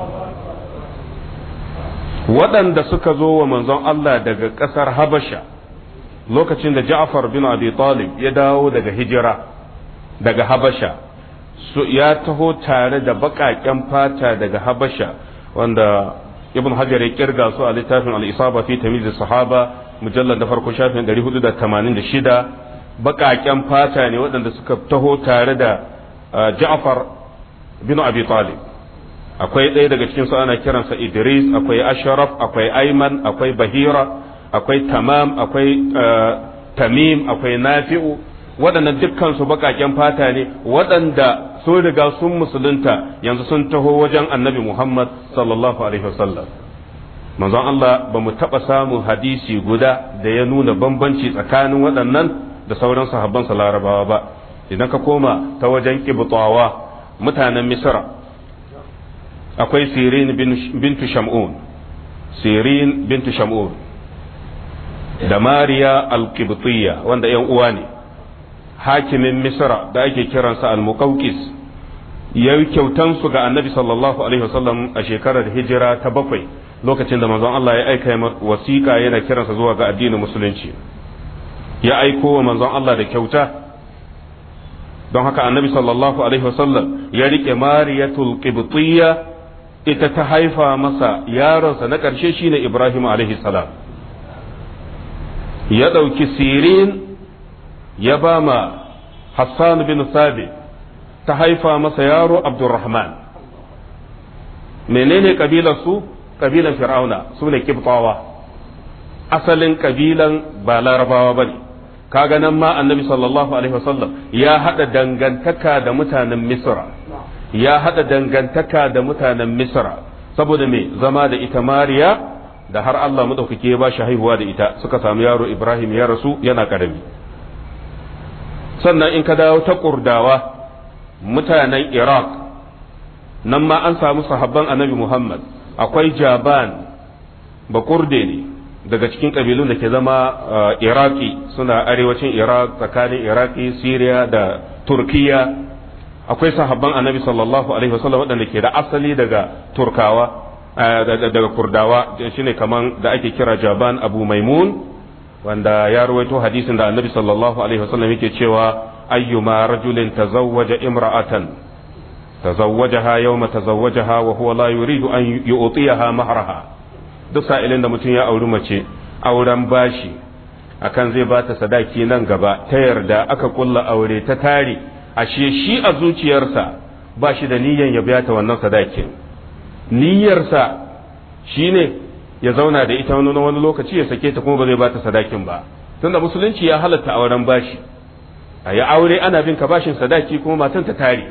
Waɗanda suka zo wa manzon Allah daga ƙasar Habasha lokacin da Ja'far bin Abi Talib ya dawo daga hijira daga Habasha, ya taho tare da baƙaƙen fata daga Habasha, wanda Ibn Hajar ya kirga su a littafin Al-Isaba fi Tamyiz as-Sahaba mujallad da farko shafin 486. Baƙaƙen fata ne waɗanda suka taho tare da Ja'far bin Abi Talib. Akwai ɗaya daga cikin su ana kiransa Idris, akwai Ashraf, akwai Ayman, akwai Bahira, akwai Tamam, akwai Tamim, akwai Nafi'u. Waɗannan dukkan su baƙaƙen fata ne waɗanda sun riga sun musulunta, yanzu sun taho wajen annabi Muhammad sallallahu alaihi wasallam. Manzon Allah ba mu taɓa samun hadisi guda da ya nuna bambanci tsakanin waɗannan da sauran sahabbansa larabawa ba. Idan ka koma ta wajen kibtawa mutanen misra akwai sirin bintu shamun da mariya al-qibtiyya wanda yan uwa ne. Hakimin misra da ake kiransa al-muqawqis ya yi kyautansu ga annabi sallallahu alaihi wasallam a shekarar hijira ta 7 lokacin da manzon Allah ya aika wasiƙa yana kiransa zuwa ga addinin musulunci, ya aiko wa manzon Allah da kyauta. don haka annabi sallallahu alaihi wasallam ya rike mariyatul qibtiyya, ita ta haifa masa yaronsa na ƙarshe shine Ibrahim alaihi salam. Ya ɗauki sirin ya ba ma Hassan bin Sabit, ta haifa masa yaro Abdurrahman. Menene kabilar su? Kabilan Fir'auna, su ne Kibtawa. Asalin kabilan ba Larabawa bane. Kaga nan ma annabi sallallahu alaihi wasallam ya hada dangantaka da mutanen Misra, ya hada dangantaka da mutanen Misra saboda me zama da ita Mariya da har Allah madaukake ya ba shi haihuwa da ita, suka samu yaro Ibrahim ya rasu yana karami. Sannan in ka dawo ta Kurdawa, mutanen Iraq, nan ma an samu sahabban annabi Muhammad. Akwai Jaban, Bakurde ne daga cikin kabilun da ke zama Iraki, suna arewacin Iraq, tsakanin Iraki, Syria da Turkiya. Akwai sahabban annabi sallallahu alaihi wasallam waɗanda ke da asali daga Turkawa, daga Kurdawa, shine kaman da ake kira Jaban Abu Maimun, wanda ya rawaito hadisin da annabi sallallahu alaihi wasallam yake cewa ayyuma rajulin tazawwaja imra'atan tazawwajaha yawma tazawwajaha wa huwa la yuridu an yu'tiyaha mahraha. Duk sa'ilin da mutum ya auri mace auren bashi akan zai bata sadaki nan gaba, ta yarda aka kulla aure ta tare, ashe shi a zuciyarsa ba shi da niyyan ya biya ta wannan sadakin. Niyyarsa shine ya zauna da ita wani lokaci ya sake ta kuma ba zai bata sadakin ba, tunda musulunci ya halatta auren bashi. A yi aure ana bin ka bashin sadaki kuma matan ta tare.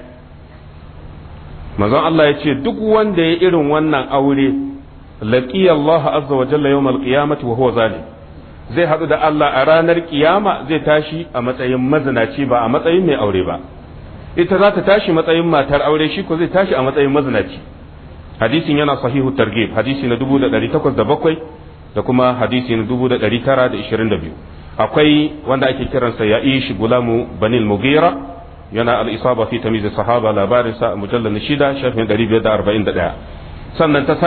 Manzon Allah ya ce duk wanda ya irin wannan aure laqiya Allah azza wa jalla yawmal qiyamati wa huwa zalim, zai hadu da Allah a ranar kiyama, zai tashi a matsayin mazinaci ba a matsayin mai aure ba. Ita za ta tashi matsayin matar aure, shi ko zai tashi a matsayin mazinaci. Hadisin yana sahihu targhib, hadisi na 1807 da kuma hadisi na 1922. Akwai wanda ake kiransa Ya'ish Gulamu Banil Mughira, yana al-isaba fi tamyiz sahaba, labarin sa mujallal na 6 shafin 541. Sannan ta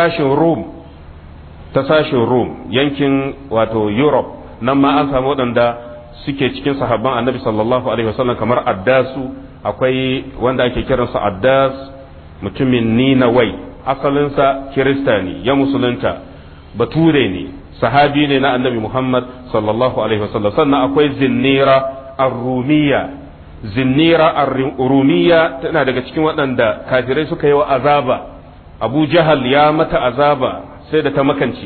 sashin Rum yankin wato Europe, nan ma an samu waɗanda suke cikin sahabban annabi sallallahu alaihi wasallam kamar Addasu. Akwai wanda ake kiransa Addas, mutumin Ninawai, asalinsa Kirista ne, ya musulunta, Bature ne, sahabi ne na annabi Muhammad sallallahu alaihi wasallam. Sannan akwai Zinnira ar-Rumiyya. Zinnira ar-Rumiyya tana daga cikin waɗanda kafirai suka yi wa azaba. Abu Jahal ya mata azaba sai da ta makance.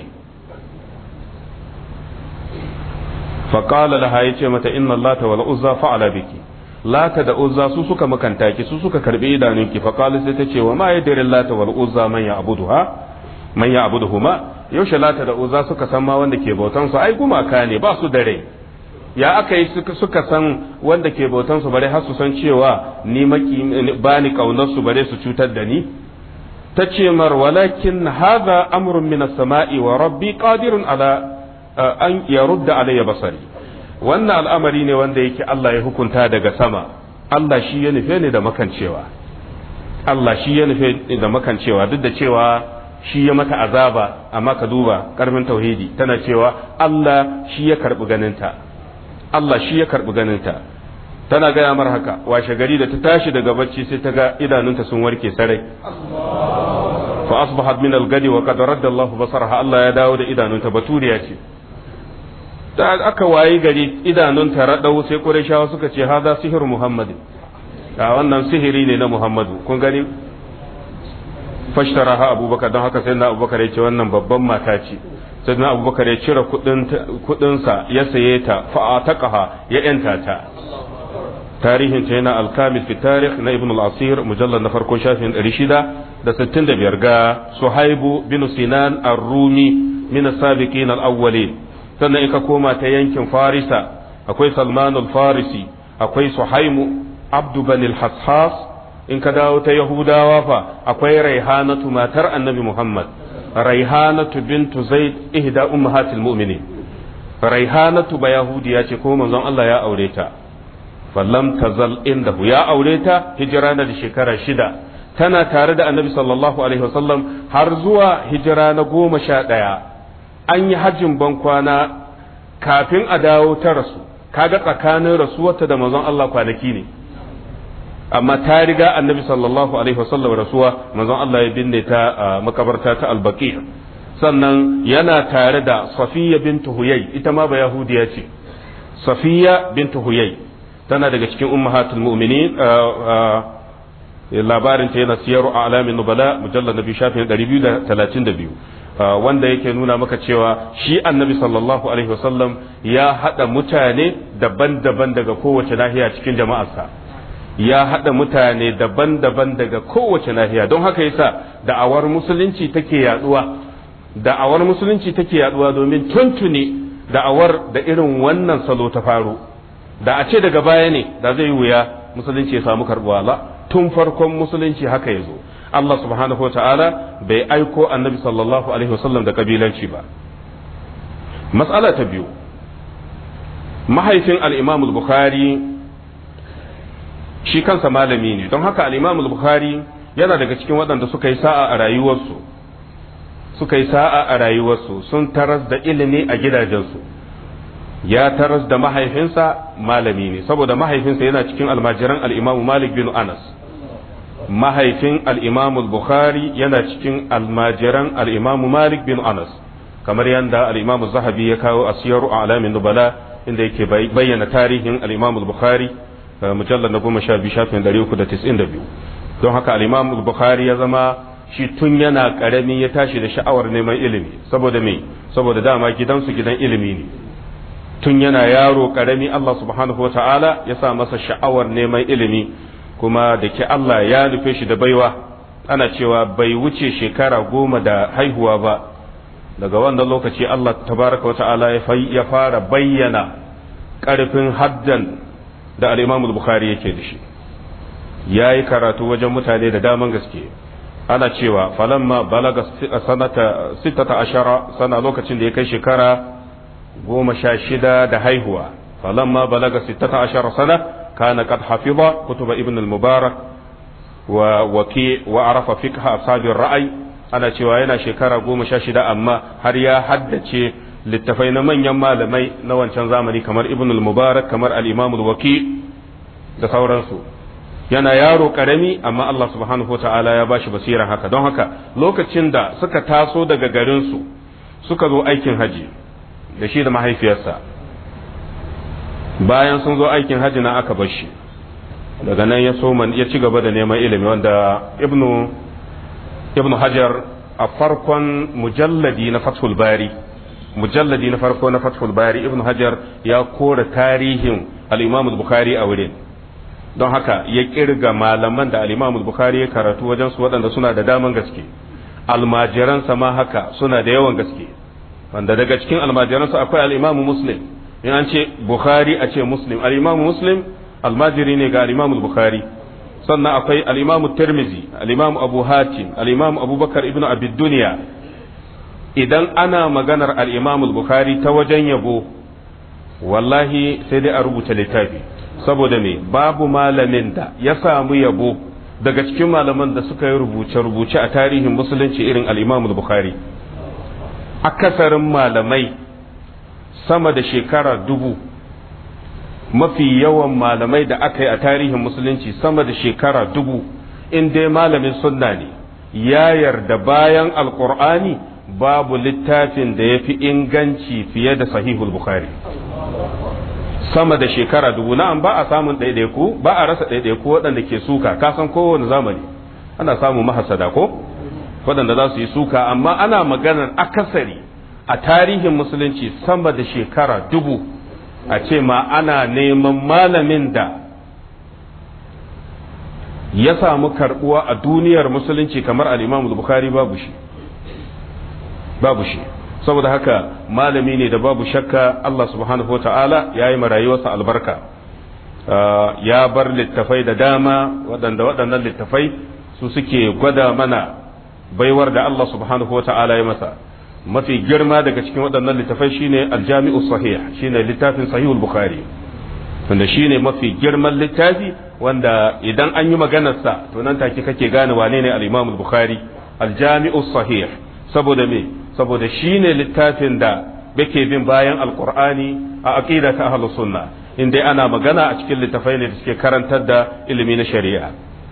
Faqala laha, yace mata inna Allata wal Uzza fa'ala biki. Lata da Uzza su suka makanta ki, su suka karbi idanunki. Faqala sai ta ce wa ma yadri Lata wal Uzza man ya'buduhuma. Yaushe Lata da Uzza suka san ma wanda ke bautan su? Ai gumaka ne, ba su da rai. Ya aka yi suka san wanda ke bautan su bare har su san cewa ni ba ni kaunar su bare su cutar da ni? Ta ce mar walakin hadha amrun min as-sama'i wa rabbi qadirun ala an yarudda alayya basari. Wannan al'amari ne wanda yake Allah ya hukunta daga sama. Allah shi ya nufe ni da makancewa. Allah shi ya nufe ni da makancewa, duk da cewa shi ya mata azaba, amma ka duba karfin tauhidi, tana cewa Allah shi ya karbi ganinta. Allah shi ya karbi ganinta. Tana gaya mar haka, washe gari da ta tashi daga bacci sai ta ga idanunta sun warke sarai. Fa asbahat min al-gadi wa qad radda Allah basaraha, Allah ya dawo da idanunta, baturiya ce. Da aka wayi gari idanunta radau, sai Qurayshawa suka ce hada sihir Muhammadin. Wannan sihiri ne na Muhammadu. Kun gani? Fashtaraha Abubakar, don haka sai na Abubakar ya ce wannan babban mata ce. Sai na Abubakar ya cire kudinsa ya saye ta, fa'ataqaha, ya yanta ta. Tarihin ta yana al-kamil fi tarikh na Ibn al-Asir, mujallad na farko shafin 665. Ga Suhaibu bin Sinan ar-Rumi min as-sabiqin al-awwalin. Sannan in ka koma ta yankin Farisa, akwai Salman al-Farisi, akwai Suhaimu Abdu Bani al-Hashas. In ka dawo ta Yahudawa fa akwai Raihanatu matar Annabi Muhammad, Raihanatu bintu Zaid ihda ummahatil mu'minin. Raihanatu ba Yahudiya ce ko manzon Allah ya aure ta. Fallam tazal indahu, ya aure ta hijira na da shekara 6, tana tare da Annabi sallallahu alaihi wasallam har zuwa hijira na 11. An yi hajjin bankwana kafin a dawo ta rasu, kaga tsakanin rasuwarta da manzon Allah kwanaki ne, amma ta riga Annabi sallallahu alaihi wasallam rasuwa, manzon Allah ya binne ta a makabarta ta Al-Baqi'. Sannan yana tare da Safiya bintu Huyay, ita ma ba Yahudiya ce. Safiya bintu Huyay tana daga cikin ummahatul mu'minin. Labarin ta yana siyaru a alamin nubala mujallar nabi shafin 232, wanda yake nuna maka cewa shi Annabi sallallahu alaihi wasallam ya hada mutane daban-daban daga kowace nahiya cikin jama'arsa, ya hada mutane daban-daban daga kowace nahiya. Don haka yasa da'awar musulunci take yaduwa domin tuntuni da'awar da irin wannan salo ta faru. Da a ce daga baya ne da zai wuya musulunci ya samu karbuwa, la tun farkon musulunci haka ya zo. Allah subhanahu wa ta'ala bai aiko Annabi sallallahu alaihi wasallam da kabilanci ba. Mas'ala ta biyu, mahaifin al-Imam al-Bukhari shi kansa malami ne, don haka al-Imam al-Bukhari yana daga cikin waɗanda suka yi sa'a a rayuwarsu, sun taras da ilimi a gidajensu. Ya taras da mahaifinsa malami ne, saboda mahaifinsa yana cikin almajiran al-Imam Malik bin Anas. Mahaifin al-Imam al-Bukhari yana cikin almajiran al-Imam Malik bin Anas, kamar yadda al-Imam Zahabi ya kawo a Siyaru A'lamin Nubala, inda yake bayyana tarihin al-Imam al-Bukhari mujallad na 12 shafin 392. Don haka al-Imam al-Bukhari ya zama shi tun yana karami ya tashi da sha'awar neman ilimi. Saboda me? Saboda dama gidansu gidan ilimi ne. Tun yana yaro karami Allah subhanahu wa ta'ala ya sa masa sha'awar neman ilimi, kuma da ke Allah ya nufe shi da baiwa. Ana cewa bai wuce shekara 10 da haihuwa ba, daga wannan lokaci Allah tabaraka wa ta'ala ya fara bayyana ƙarfin haddan da al-Imam al-Bukhari yake da shi. Ya yi karatu wajen mutane da daman gaske. Ana cewa falamma balaga sanata 16 sana, lokacin da ya kai shekara 16 da haihuwa. falamma balaga 16 sana kana qad hafiza kutuba ibn al-mubarak wa waki wa arafa fiqh ashabi ar-ra'i. ana cewa yana shekara 16 amma har ya haddace littafai na manyan malamai na wancan zamani kamar ibn al-mubarak, kamar al-imam al-waki da sauransu. yana yaro karami amma Allah subhanahu wa ta'ala ya bashi basira haka. don haka lokacin da suka taso daga garinsu suka zo aikin haji da shi da mahaifiyarsa, bayan sun zo aikin haji na aka bar shi. daga nan ya ci gaba da neman ilimi, wanda ibnu hajar a farkon mujalladi na fathul bari, mujalladi na farko na fathul bari, ibnu hajar ya kora tarihin al-imam al-bukhari a wurin. don haka ya kirga malaman da al-imam al-bukhari ya karatu wajen su waɗanda suna da daman gaske. almajiransa ma haka suna da yawan gaske, wanda daga cikin almajiransa akwai al-imam muslim. in an ce bukhari a ce muslim. al-imam muslim almajiri ne ga al-imam al-bukhari. sannan akwai al-imam tirmizi, al-imam abu hatim, al-imam abubakar ibnu abi dunya. idan ana maganar al-imam al-bukhari ta wajen yabo, wallahi sai dai a rubuta littafi. saboda me? babu malamin da ya samu yabo daga cikin malaman da suka yi rubuce-rubuce a tarihin musulunci irin al-imam al-bukhari. akasarin malamai sama da shekara 1000, mafi yawan malamai da aka yi a tarihin musulunci sama da shekara 1000, in dai malamin sunna ne ya yarda bayan alkur'ani babu littafin da ya fi inganci fiye da sahihul bukhari. sama da shekara 1000. na'am ba a samun ɗaiɗaiku, ba a rasa ɗaiɗaiku waɗanda ke suka, kasan kowane zamani ana samun mahasada ko waɗanda za su yi suka, amma ana maganar akasari a tarihin musulunci sama da shekara 1000 a ce ma ana neman malamin da ya samu karbuwa a duniyar musulunci kamar al-imam al-bukhari, babu shi. saboda haka malami ne da babu shakka Allah subhanahu wata'ala ya yi rayuwarsa albarka. Ya bar littafai da dama waɗannan littafai su suke gwada mana baiwar da Allah subhanahu wata'ala ya masa. Mafi girma daga cikin waɗannan littafai shine aljami'u sahih, shine littafin sahihul bukhari, wanda shine mafi girman littafi wanda idan an yi maganarsa to nan take kake gane wane ne al-imam al-bukhari. aljami'u sahih saboda me? saboda shine littafin da yake bin bayan alqur'ani a aqida ta ahlus sunna, inda ana magana a cikin littafai ne da suke karantar da ilimi na shari'a.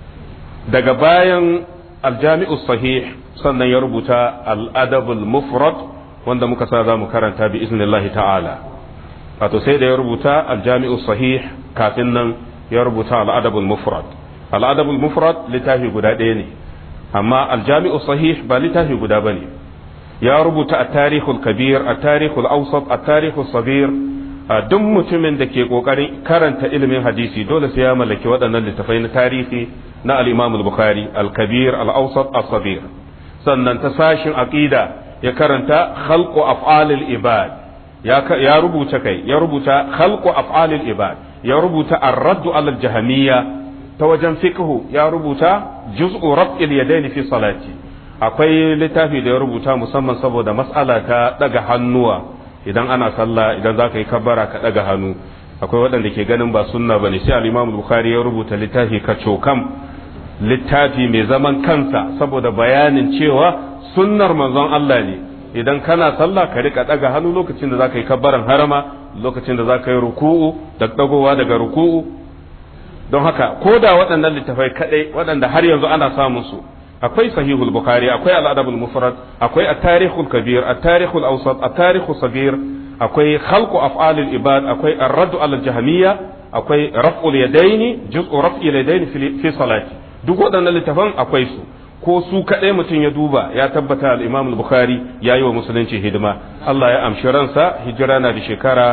Daga bayan aljami'u sahih sannan ya rubuta al-adabul mufrad wanda muka sa za mu karanta bi iznillahi ta'ala. wato sai da ya rubuta aljami'u sahih kafin nan ya rubuta al-adabul mufrad. al-adabul mufrad littafi guda ɗaya ne, amma aljami'u sahih ba littafi guda bane. ya rubuta at-tarikhul kabir, at-tarikhul awsat, at-tarikhus sabir. duk mutumin da ke kokarin karanta ilimin hadisi dole sai ya mallaki waɗannan littafai na tarihi na al-imam al-bukhari, al-kabir, al-awsat, as-sabir. sannan ta sashin aqida ya karanta khalqu af'alil ibad, ya rubuta khalqu af'alil ibad, ya rubuta ar-radd 'ala al-jahmiyya. ta wajen fiqhu ya rubuta juz'u raf'il yadayn fi salati. akwai littafi da ya rubuta musamman saboda mas'ala ta daga hannuwa idan ana sallah, idan zaka yi kabbara ka daga hannu. akwai waɗanda ke ganin ba sunna bane, sai al-imam al-bukhari ya rubuta littafi kacokam, littafi mai zaman kansa saboda bayanin cewa sunnar manzon Allah ne idan kana sallah ka rika daga hannu lokacin da zaka yi kabbaran harama, lokacin da zaka yi ruku'u da dagowa daga ruku'u. don haka ko da waɗannan littafai kadai waɗanda har yanzu ana samun su, akwai sahihul bukhari, akwai al-adabul mufrad, akwai at-tarikhul kabir, at-tarikhul awsat, at-tarikhus sagir, akwai khalqu af'alil ibad, akwai ar-radd 'ala al-jahmiyya, akwai raf'ul yadaini, juz'u raf'il yadaini fi salati. duk waɗannan littafan akwai su, ko su kaɗai mutum ya duba ya tabbata al-imam al-bukhari ya yi wa musulunci hidima. Allah ya amshi ransa, hijira na da shekara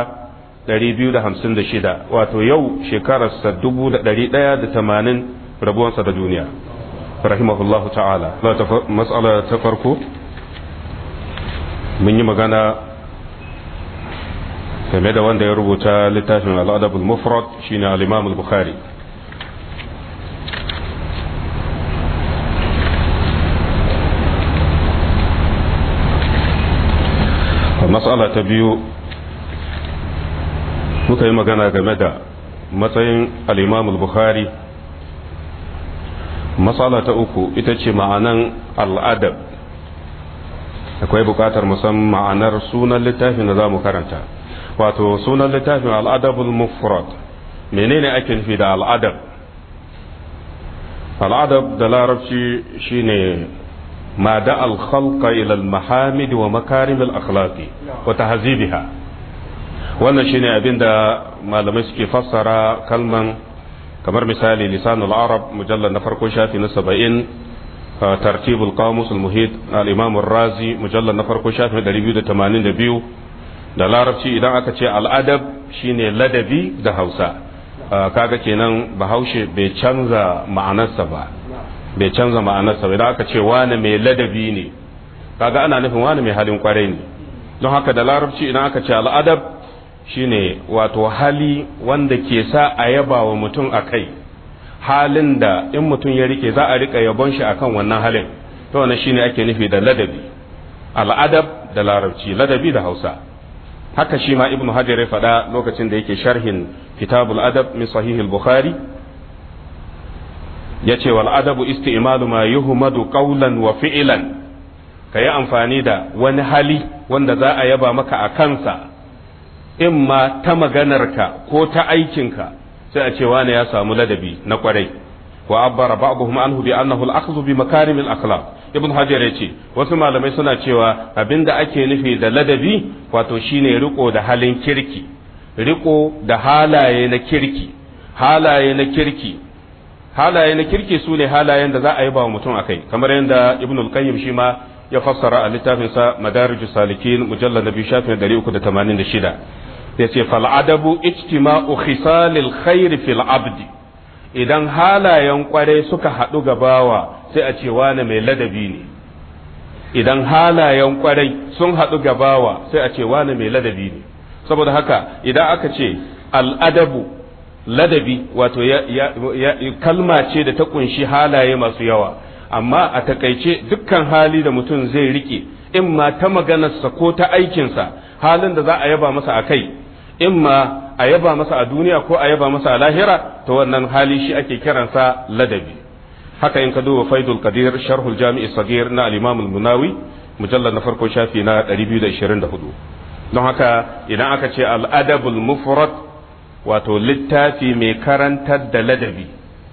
256, wato yau shekararsa 1180 rabuwansa da duniya rahimahullahu ta'ala. mas'ala ta farko mun yi magana game da wanda ya rubuta littafin al-adabul mufrad shine al-imam al-bukhari. mas'ala ta biyu muka yi magana game da matsayin al-imam al-bukhari. mas'ala ta uku ita ce ma'anan al-adab. akwai bukatar musamman ma'anar sunan littafin da za mu karanta, wato sunan littafin al-adabul mufrad. menene ake nufi da al-adab? al-adab da larabci shine ما دعا الخلق إلى المحامد ومكارم الأخلاق وتهذيبها. wannan shine abin da malamai suke fassara kalman, kamar misali lisanul arab mujallal na farko shafi na 70, tartibul qamus al-muhit al-imam ar-razi mujallal na farko shafi na 282. da larabci idan aka ce al-adab shine ladabi da Hausa. kaga kenan Bahaushe bai canza ma'anarsa ba, idan aka ce wani mai ladabi ne kaga ana nufin wani mai halin kwarai ne. don haka da larabci idan aka ce al'adab shine wato hali wanda ke sa a yaba wa mutum a kai, halin da in mutum ya rike za a rika yabon shi akan wannan halin, to wannan shine ake nufi da ladabi. al'adab da larabci, ladabi da Hausa. haka shi ma ibnu hajar ya faɗa lokacin da yake sharhin kitabul adab min sahihil bukhari, yace wal adabu isti'malu ma yuhmadu qawlan wa fi'lan, kayi amfani da wani hali wanda za a yaba maka a kansa, imma ta maganarka ko ta aikinka, sai a ce wani ya samu ladabi na kwarai. wa abbara ba'dhum anhu bi annahu al-akhdhu bi makarimil akhlaq. ibn hajar yace wasu malamai suna cewa abinda ake nufi da ladabi wato shine riko da halin kirki, riko da halaye na kirki. halaye na kirki su ne halayen da za a yi ba mutum a kai, kamar yadda ibn al-qayyim shi ma ya fassara a littafinsa madarijus salikin mujallal nabi shafin 386. ya ce fal adabu ijtima'u khisalil khair fil abdi. idan halayen kware suka haɗu gabawa sai a ce wani mai ladabi ne. idan halayen kwarai sun haɗu gabawa sai a ce wani mai ladabi ne. Saboda haka idan aka ce al'adabu ladabi wato kalma ce da ta kunshi halaye masu yawa, amma a takaice dukkan hali da mutum zai rike in ma ta maganarsa ko ta aikinsa, halin da za a yaba masa a kai, in ma a yaba masa a duniya ko a yaba masa a lahira, to wannan hali shi ake kiransa ladabi. haka in ka duba faidul qadir sharhul jami'i sagir na al-imam al-munawi mujallad na farko shafi na 224. don haka idan aka ce al-adabul mufrad wato littafi mai karantar da ladabi,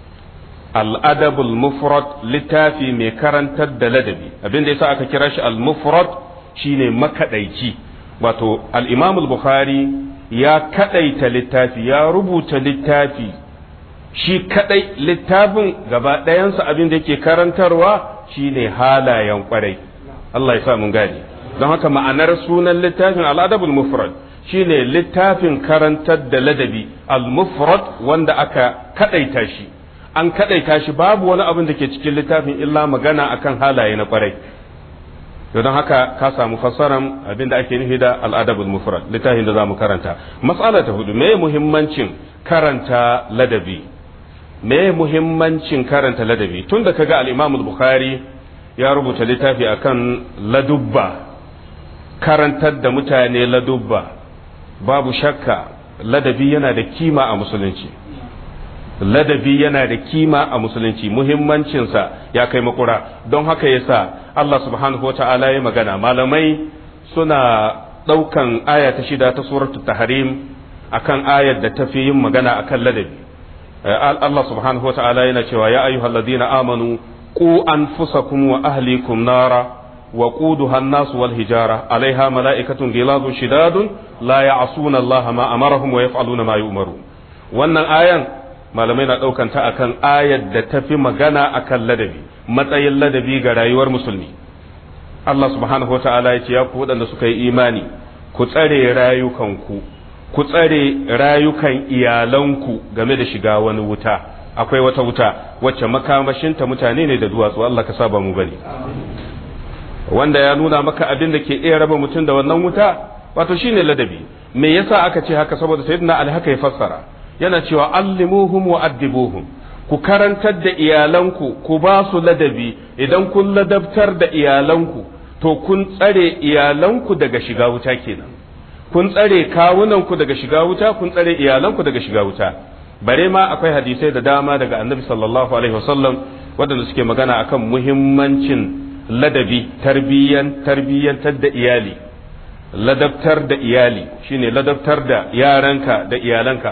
al-adabul mufrad littafi mai karantar da ladabi, abinda yasa aka kira shi al-mufrad shine makadaici. wato al-imam al-bukhari ya kadaita littafi, ya rubuta littafi shi kadai, littafin gaba ɗayansa abin da yake karantarwa shine halayen kwarai. Allah ya sa mun gane. don haka ma'anar sunan littafin al-adabul mufrad shine littafin karantar da ladabi, al-mufrad wanda aka kadaita shi, an kadaita shi, babu wani abin da ke cikin littafin illa magana akan halaye na kwarai. don haka ka samu fassaran abin da ake nufi da al-adabul mufrad, littafin da zamu karanta. Mas'ala ta hudu, me muhimmancin karanta ladabi? me muhimmancin karanta ladabi? tun da kaga al-imam al-bukhari ya rubuta littafi akan ladubba, karantar da mutane ladubba, babu shakka ladabi yana da kima a musulunci. ladabi yana da kima a musulunci, muhimmancinsa ya kai makura. don haka yasa Allah subhanahu wata'ala ya magana, malamai suna daukan aya ta 6 ta suratul tahrim akan ayar da tafi yin magana akan ladabi. Allah subhanahu wata'ala yana cewa ya ayyuhalladhina amanu qu anfusakum wa ahlikum nara وقودها الناس والهجارة عليها ملائكة غلاظ شداد لا يعصون الله ما أمرهم ويفعلون ما يؤمرون. wannan ayan malamai na ɗaukan ta akan ayar da ta fi magana akan ladabi, matsayin ladabi ga rayuwar musulmi. Allah subhanahu wa ta'ala ya ce ya ku waɗanda suka yi imani, ku tsare rayukanku, ku tsare rayukan iyalanku game da shiga wani wuta. akwai wata wuta wacce makamashinta mutane ne da duwatsu, Allah ka saba mu bane. wanda ya nuna maka abin da ke iya raba mutum da wannan wuta, wato shine ladabi. me yasa aka ce haka? saboda sayyidina Ali haka ya fassara, yana cewa allimuhum wa addibuhum, ku karantar da iyalanku, ku ba su ladabi. idan kun ladabtar da iyalanku, to kun tsare iyalanku daga shiga wuta kenan. kun tsare kawunanku daga shiga wuta, kun tsare iyalanku daga shiga wuta. bare ma akwai hadisai da dama daga annabi sallallahu alaihi wasallam wadanda suke magana akan muhimmancin ladabi, tarbiyyantar da iyali, ladabtar da iyali shine ladabtar da yaranka da iyalanka.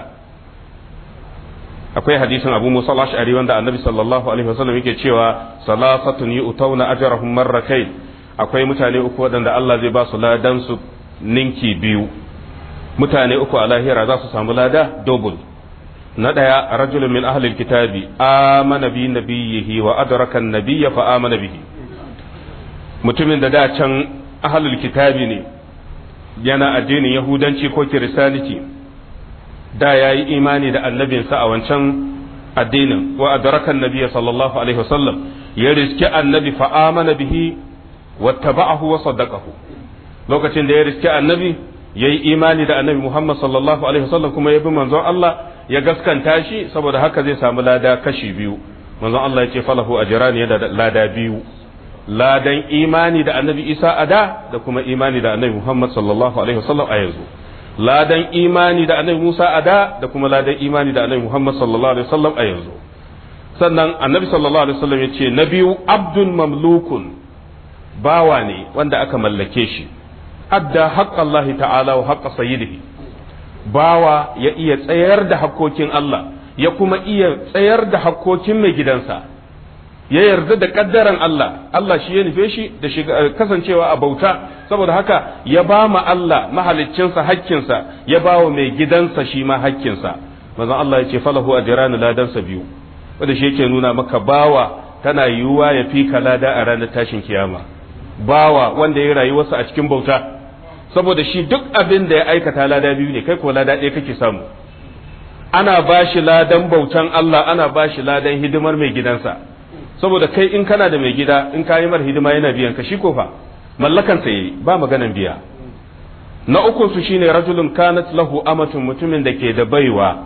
akwai hadisin Abu Musa al-Ash'ari wanda Annabi sallallahu alaihi wasallam yake cewa salafatun yu'tawna ajrahum marratayn, akwai mutane uku wadanda Allah zai ba su ladan su ninki biyu. mutane uku a lahira za su samu lada double. na daya, rajulun min ahli al-kitabi amana bi nabiyhi wa adraka an-nabiyya fa amana bihi. mutumin da can ahlul kitabi ne, yana addinin yahudanci ko kiristaniti, da yayi imani da annabinsa a wancan addinin, wa adraka annabiyya sallallahu alaihi wasallam, ya riski annabi fa amana bihi wattaba'ahu wa saddaqahu. lokacin da ya riski annabi, yayi imani da annabi Muhammad sallallahu alaihi wasallam, kuma ya bi manzon Allah, ya gaskanta shi, saboda haka zai samu lada kashi biyu. manzon Allah ya ce falahu ajrani, yana da lada biyu, ladan imani da annabi Isa a da kuma imani da annabi Muhammad sallallahu alaihi wasallam a yanzu. ladan imani da annabi Musa a da kuma ladan imani da annabi Muhammad sallallahu alaihi wasallam a yanzu. sannan annabi sallallahu alaihi wasallam ya ce na biyu, abdun mamlukun, bawa ne wanda aka mallake shi, adda haqqallahi ta'ala wa haqqa sayyidihi, bawa ya iya tsayar da hakkokin Allah, ya kuma iya tsayar da hakkokin mai gidansa, ya yarda da kaddaran Allah. Allah shi ya nufe shi da kasancewa a bauta, saboda haka ya ba ma Allah mahaliccinsa hakkinsa, ya ba wa mai gidansa shi ma hakkinsa. manzon Allah ya ce falahu ajran, ladansa biyu. wanda shi yake nuna maka bawa tana yiwuwa ya fi ka lada a ranar tashin kiyama. bawa wanda ya rayuwarsa a cikin bauta, saboda shi duk abin da ya aikata lada biyu ne, kai ko lada ɗaya kake samu. ana ba shi ladan bautan Allah, ana ba shi ladan hidimar mai gidansa. saboda kai in kana da mai gida in ka yi mar hidima yana biyan ka, shi ko fa mallakan sa yayi ba maganan biya. Na uku su shine rajulun kanat lahu amatun, mutumin da ke da baiwa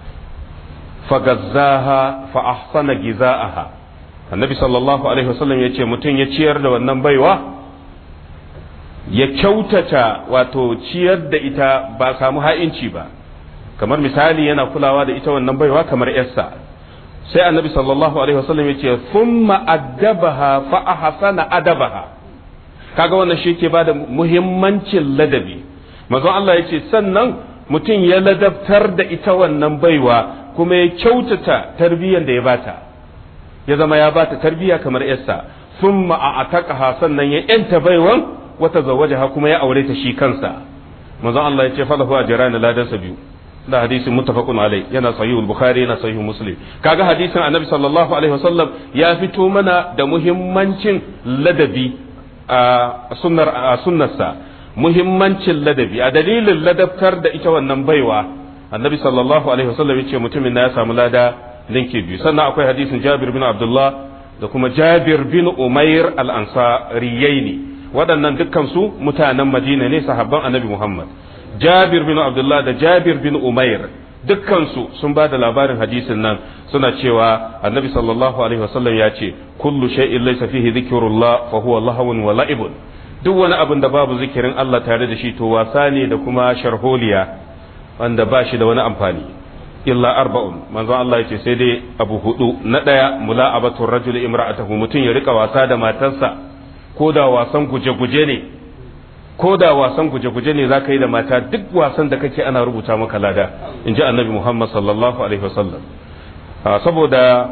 fagazzaha fa ahsana gizaaha. Annabi sallallahu alaihi wasallam yace mutum ya ciyar da wannan baiwa ya kyautata wato ciyar da ita ba samu ha'inci ba, kamar misali yana kulawa da ita wannan baiwa kamar yarsa, sai annabi sallallahu alaihi wasallam ya ce thumma addabaha fa ahsana adabaha. Kaga wannan shi ke bada muhimmancin ladabi. Manzon Allah ya ce sannan mutum ya ladabtar da ita wannan baiwa kuma ya kyautata tarbiyyar da ya bata, ya zama ya bata tarbiyya kamar yarsa. Thumma a'taqaha, sannan ya yanta baiwan wata zawajaha kuma ya aure ta shi kansa. Manzon Allah ya ce falahu ajran ladansa biyu. Da hadisin muttafaqun alai, yana sahih al-bukhari yana sahih muslim. Kaga hadisin annabi sallallahu alaihi wasallam ya fito mana da muhimmancin ladabi a sunnarsa, muhimmancin ladabi. A dalilin ladabtar da ita wannan baiwa, annabi sallallahu alaihi wasallam ya ce mutumin ya samu lada linki biyu. Sannan akwai hadisin Jabir bin Abdullah da kuma Jabir bin Umair al-Ansariyaini, waɗannan dukkan su mutanen Madina ne, sahabban annabi Muhammad. Jabir bin Abdullah da Jabir bin Umair dukkansu sun ba da labarin hadisin nan, suna cewa annabi sallallahu alaihi wasallam ya ce kullu shay'in laysa fihi dhikrullah fa huwa lahwun wa la'ibun. Duk wani abin da babu zikirin Allah tare da shi to wasa ne da kuma sharholiya wanda ba shi da wani amfani. Illa arba'un, manzon Allah ya ce sai dai abu hudu. Na daya mula'abatu rajuli imra'atahu, mutum ya rika wasa da matarsa, ko da wasan guje-guje ne, ko da wasan guje-guje ne za ka yi da mata, duk wasan da kake ana rubuta maka lada, in ji annabi Muhammad sallallahu alaihi wasallam. Saboda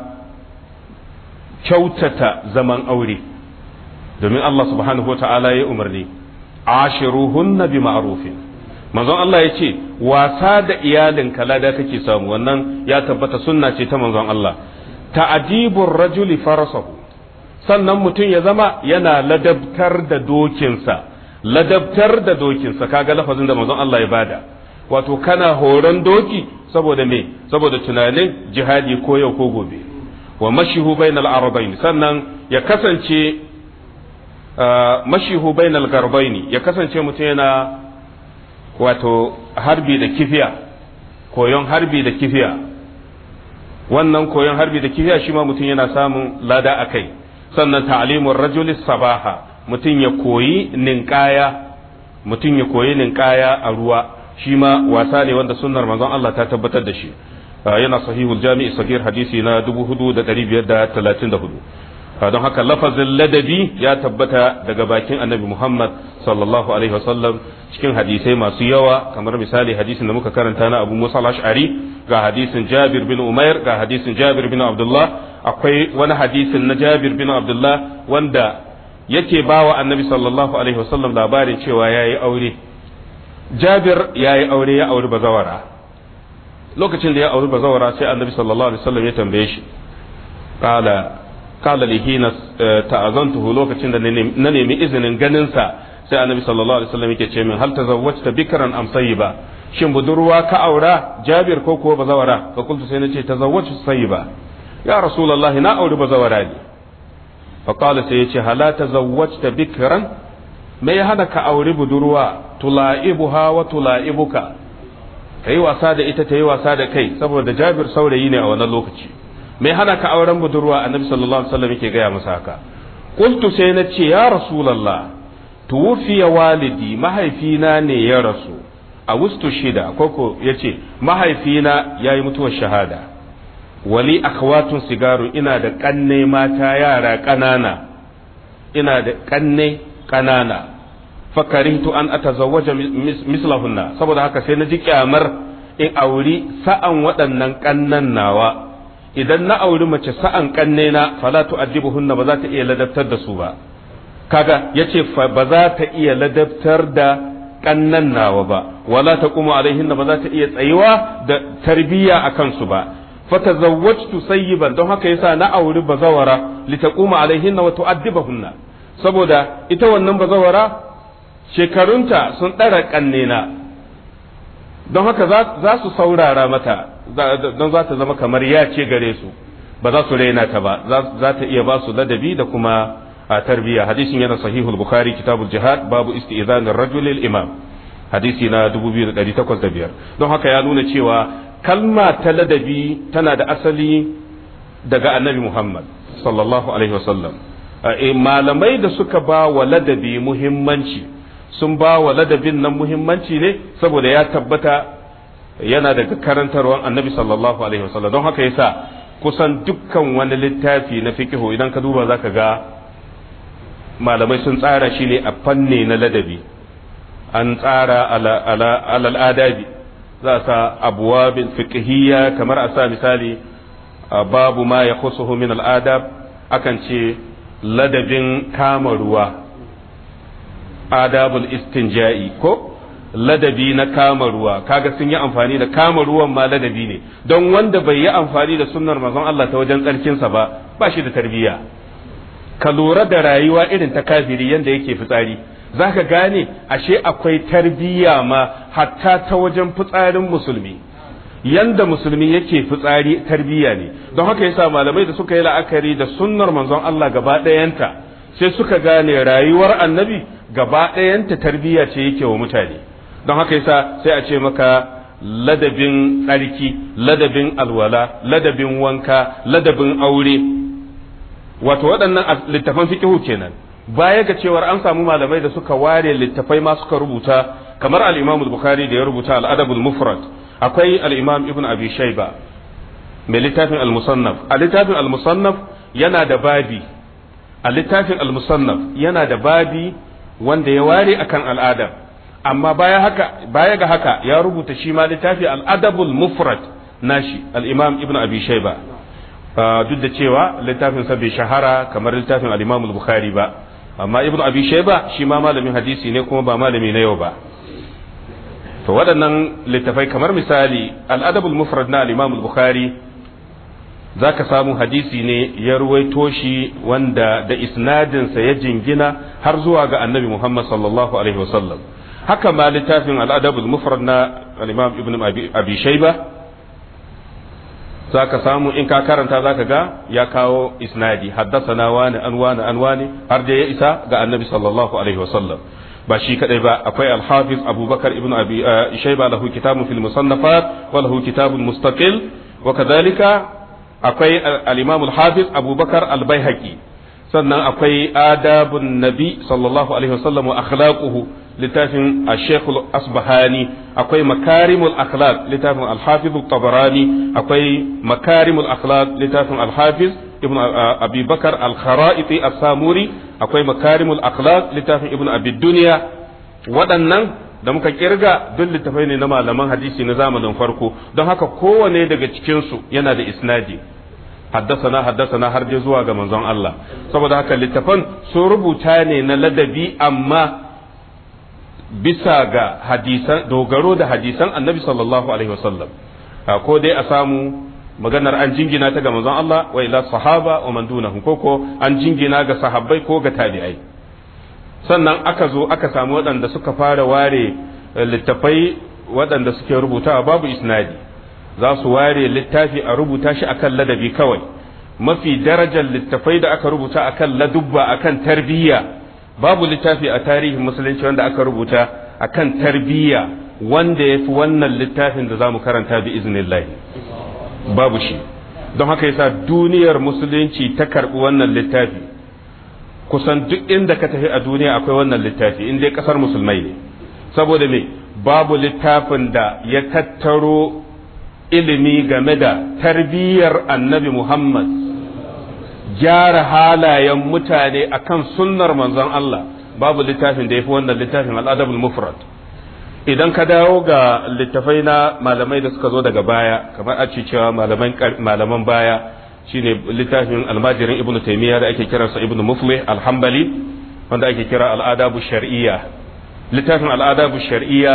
kyautata zaman aure, domin Allah subhanahu wa ta'ala ya umarni ashiruhunna bi ma'rufin. Manzon Allah ya ce wasa da iyalinka lada kake samu, wannan ya tabbata sunna ce ta manzon Allah. Ta'adibur rajuli farasahu, sannan mutum ya zama yana ladabtar da dokinsa, kaga lafazin da manzon Allah ya bada, wato kana horon doki saboda me? Saboda tunanin jihadi ko yau ko gobe. Wa mashihu bainal arabain, sannan ya kasance mashihu bainal garbaini, ya kasance mutum yana wato harbi da kifiya, koyon harbi da kifiya. Wannan koyon harbi da kifiya shi ma mutum yana samun lada akai. Sannan ta'limur rajuli sabaha, mutum ya koyi ninkaya a ruwa, shi ma wasa ne wanda sunnar manzon Allah ta tabbatar da shi. Yana sahihul jami'i sagir hadisi na 4534. Don haka lafazin ladabi ya tabbata daga bakin annabi Muhammad sallallahu alaihi wasallam cikin hadisai masu yawa, kamar misali hadisin da muka karanta na Abu Musa al-Ash'ari, ga hadisin Jabir bin Umair, ga hadisin Jabir bin Abdullah. Akwai wani hadisin na Jabir bin Abdullah wanda yake bawa annabi sallallahu alaihi wasallam labarin cewa yayi aure. Jabir yayi aure, ya auri bazawara. Lokacin da ya auri bazawara sai annabi sallallahu alaihi wasallam ya tambaye shi, qala li hina ta'azantuhu, lokacin da na nemi izinin ganin sa, sai annabi sallallahu alaihi wasallam yake ce min hal tazawwajta bikran am sayyiba, shin budurwa ka aura Jabir ko kuwa bazawara? Fa kuntu sai nace tazawwajtu sayyiba, ya rasulullahi na auri bazawara ne. Fa qala sai yace hala tazawwajta bikran, me ya hana ka auri budurwa tula'ibuha wa tula'ibuka, kai wasa da ita ta yi wasa da kai, saboda Jabir saurayi ne a wannan lokaci. Me hana ka auren budurwa? Annabi sallallahu alaihi wasallam yake gaya masa haka. Qultu sai na ce ya rasulullah, tuwfiya walidi, mahaifina ne ya rasu, a wustu shida, koko yace mahaifina yayi mutuwar shahada, wali akhwatun sigaru, ina da kanne mata yara kanana, fakarihtu an atazawwaja mislahunna, saboda haka sai na ji kyamar in auri sa'an waɗannan kannan nawa. Idan na auri mace sa'an kanne na, fala tu'addibuhunna, ba za ta iya ladabtar da su ba. Kaga yace ba za ta iya ladabtar da kannan nawa ba, wala taqumu alaihinna, ba za ta iya tsayuwa da tarbiyya akan su ba. Fatazawwajtu sayyiban, don haka yasa na auri bazawara, litaquma alaihinna wa tu'addibahunna, saboda ita wannan bazawara shekarunta sun ɗara kannena, don haka za su saurara mata, don za ta zama kamar ya ce gare su. ba za su raina ta ba, za ta iya ba su ladabi da kuma tarbiyya. hadisin yana sahihul bukhari kitabul jihad babu isti'zanir rajul lil imam, hadisi na 2805. don haka ya nuna cewa kalma ta ladabi tana da asali daga annabi Muhammad sallallahu alaihi wasallam. Malamai da suka ba wa ladabi muhimmanci sun ba wa ladabin nan muhimmanci ne saboda ya tabbata yana daga karantarwar annabi sallallahu alaihi wasallam. don haka yasa kusan dukkan wani littafi na fiqh idan ka duba zaka ga malamai sun tsara shi ne a fanni na ladabi. an tsara alal adabi, za a sa abwabin fiqhiyya, kamar a sa misali babu ma ya khusuhu min al'adab, akan ce ladabin kama ruwa, adabul istinja'i, ko ladabi na kama ruwa. kaga sun yi amfani da kama ruwan ma ladabi ne, don wanda bai yi amfani da sunnar manzon Allah ta wajen tsarkinsa ba shi da tarbiyya. ka lura da rayuwa irin ta kafiri yanda yake fitsari, zaka gane ashe akwai tarbiyya ma hatta ta wajen fitsarin musulmi. yanda musulmi yake fitsari tarbiyya ne. don haka yasa malamai da suka yi la'akari da sunnar manzon Allah gaba ɗayanta sai suka gane rayuwar annabi gaba ɗayanta tarbiyya ce yake wa mutane. don haka yasa sai a ce maka ladabin tsarki, ladabin alwala, ladabin wanka, ladabin aure. wato waɗannan littafan fiqhu kenan. baya ga cewar an samu malamai da suka ware littafai ma suka rubuta, kamar al-Imam al-Bukhari da ya rubuta al-Adab al-Mufrad, akwai al-Imam Ibn Abi Shayba mai littafin al-Musannaf. a littafin al-Musannaf yana da babi, a littafin al-Musannaf yana da babi wanda ya ware akan al'ada. amma baya ga haka ya rubuta shi ma littafi al-Adab al-Mufrad nashi al-Imam Ibn Abi Shayba. duk da cewa littafin sa bai shahara kamar littafin al-Imam al-Bukhari ba, amma Ibn Abi Shayba shi ma malamin hadisi ne kuma ba malami na yau ba. to waɗannan littafai kamar misali al-Adab al-Mufrad na al-Imam al-Bukhari zaka samu hadisi ne ya ruwaito shi wanda da isnadin sa ya jingina har zuwa ga Annabi Muhammad sallallahu alaihi wasallam. haka ma littafin al-Adab al-Mufrad na al-Imam Ibn Abi Shayba zaka samu in ka karanta zaka ga ya kawo isnadi, haddathana wani an wani har da ya isa ga Annabi sallallahu alaihi wasallam. ba shi kadai ba, akwai al-Hafiz Abubakar ibn Abi Shayba lahu kitabun fil musannafat wa lahu kitabun mustaqil, wa kadhalika akwai al-Imam al-Hafiz Abubakar al-Baihaqi. sannan akwai adabun nabi sallallahu alaihi wasallam wa akhlaquhu littafin al-Sheikh al-Asbahani, akwai makarimul akhlaq littafin al-Hafiz al-Tabarani, akwai makarimul akhlaq littafin al-Hafiz ibn Abi Bakar al-Kharaiti as-Samuri, akwai makarimul akhlaq littafin ibn Abi Dunya. waɗannan da muka kirga duk littafai ne na malaman hadisi na zamanin farko, don haka kowane daga cikin su yana da isnadi, haddasana har dai zuwa ga manzon Allah. saboda haka littafan sun rubuta ne na ladabi, amma bisa ga hadisan, dogaro da hadisan annabi sallallahu alaihi wasallam. ko dai a samu maganar an jingina ta ga manzon Allah wa ila sahaba wa man dunahum, ko an jingina ga sahabbai ko ga tabi'ai. sannan aka zo aka samu waɗanda suka fara ware littafai waɗanda suke rubutawa babu isnadi, za su ware littafi a rubuta shi akan ladabi kawai. mafi darajar littafai da aka rubuta akan ladubba, akan tarbiyya, babu littafi a tarihin musulunci wanda aka rubuta akan tarbiyya wanda ya fi wannan littafin da za mu karanta bi iznillah, babu shi. don haka yasa duniyar musulunci ta karbi wannan littafi. kusan duk inda ka tafi a duniya akwai wannan littafi, in dai kasar musulmai ne. saboda me? babu littafin da ya tattaro ilimi game da tarbiyyar annabi Muhammad, gyara halayen mutane akan sunnar manzon Allah. babu littafin da ya fi wannan littafin al-Adabul Mufrad. idan ka dawo ga littafai na malamai da suka zo daga baya, kamar a ce cewa malaman baya, shine littafin almajirin Ibn Taymiyyah da ake kiransa Ibn Muflih al-Hanbali, wanda ake kira al-Adabu Shar'iyya. littafin al-Adabu Shar'iyya